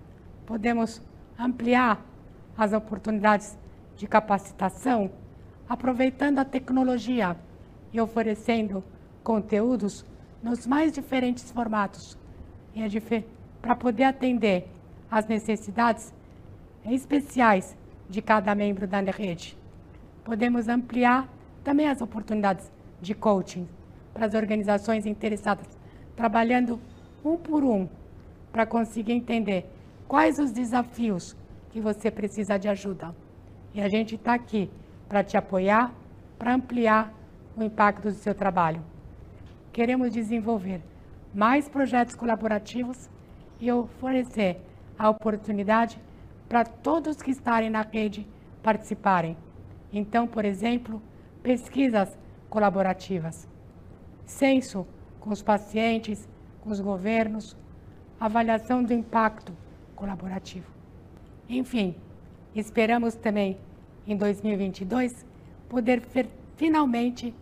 Podemos ampliar as oportunidades de capacitação, aproveitando a tecnologia e oferecendo conteúdos nos mais diferentes formatos, para poder atender às necessidades especiais de cada membro da rede. Podemos ampliar também as oportunidades de coaching para as organizações interessadas, trabalhando um por um, para conseguir entender quais os desafios que você precisa de ajuda. E a gente está aqui para te apoiar, para ampliar o impacto do seu trabalho. Queremos desenvolver mais projetos colaborativos e oferecer a oportunidade para todos que estarem na rede participarem. Então, por exemplo, pesquisas colaborativas, censo com os pacientes, com os governos, avaliação do impacto colaborativo. Enfim, esperamos também, em 2022, poder ter finalmente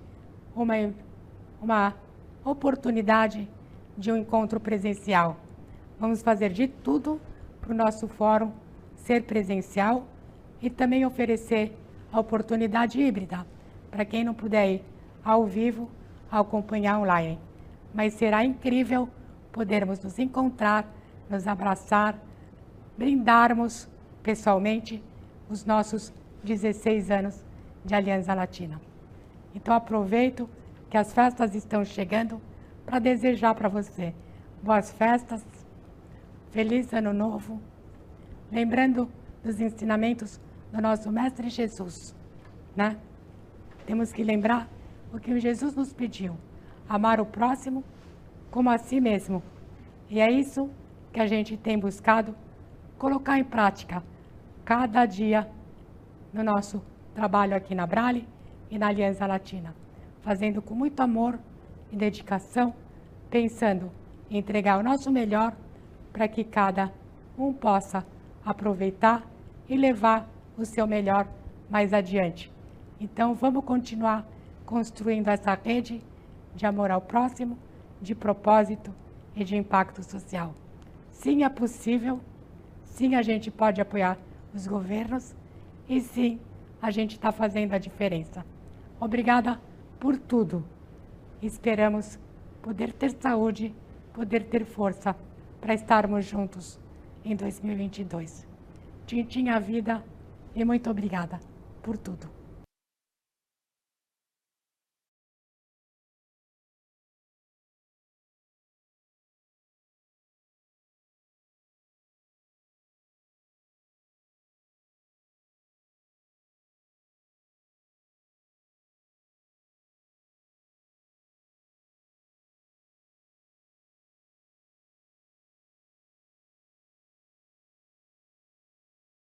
uma oportunidade de um encontro presencial. Vamos fazer de tudo para o nosso fórum ser presencial e também oferecer a oportunidade híbrida, para quem não puder ir ao vivo, acompanhar online. Mas será incrível podermos nos encontrar, nos abraçar, brindarmos pessoalmente os nossos 16 anos de Aliança Latina. Então aproveito que as festas estão chegando para desejar para você boas festas, feliz ano novo, lembrando dos ensinamentos do nosso Mestre Jesus, né? Temos que lembrar o que Jesus nos pediu, amar o próximo como a si mesmo. E é isso que a gente tem buscado colocar em prática cada dia no nosso trabalho aqui na Brale e na Aliança Latina, fazendo com muito amor e dedicação, pensando em entregar o nosso melhor para que cada um possa aproveitar e levar o seu melhor mais adiante. Então, vamos continuar construindo essa rede de amor ao próximo, de propósito e de impacto social. Sim, é possível, sim, a gente pode apoiar os governos e sim, a gente está fazendo a diferença. Obrigada por tudo. Esperamos poder ter saúde, poder ter força para estarmos juntos em 2022. Tintim a vida e muito obrigada por tudo.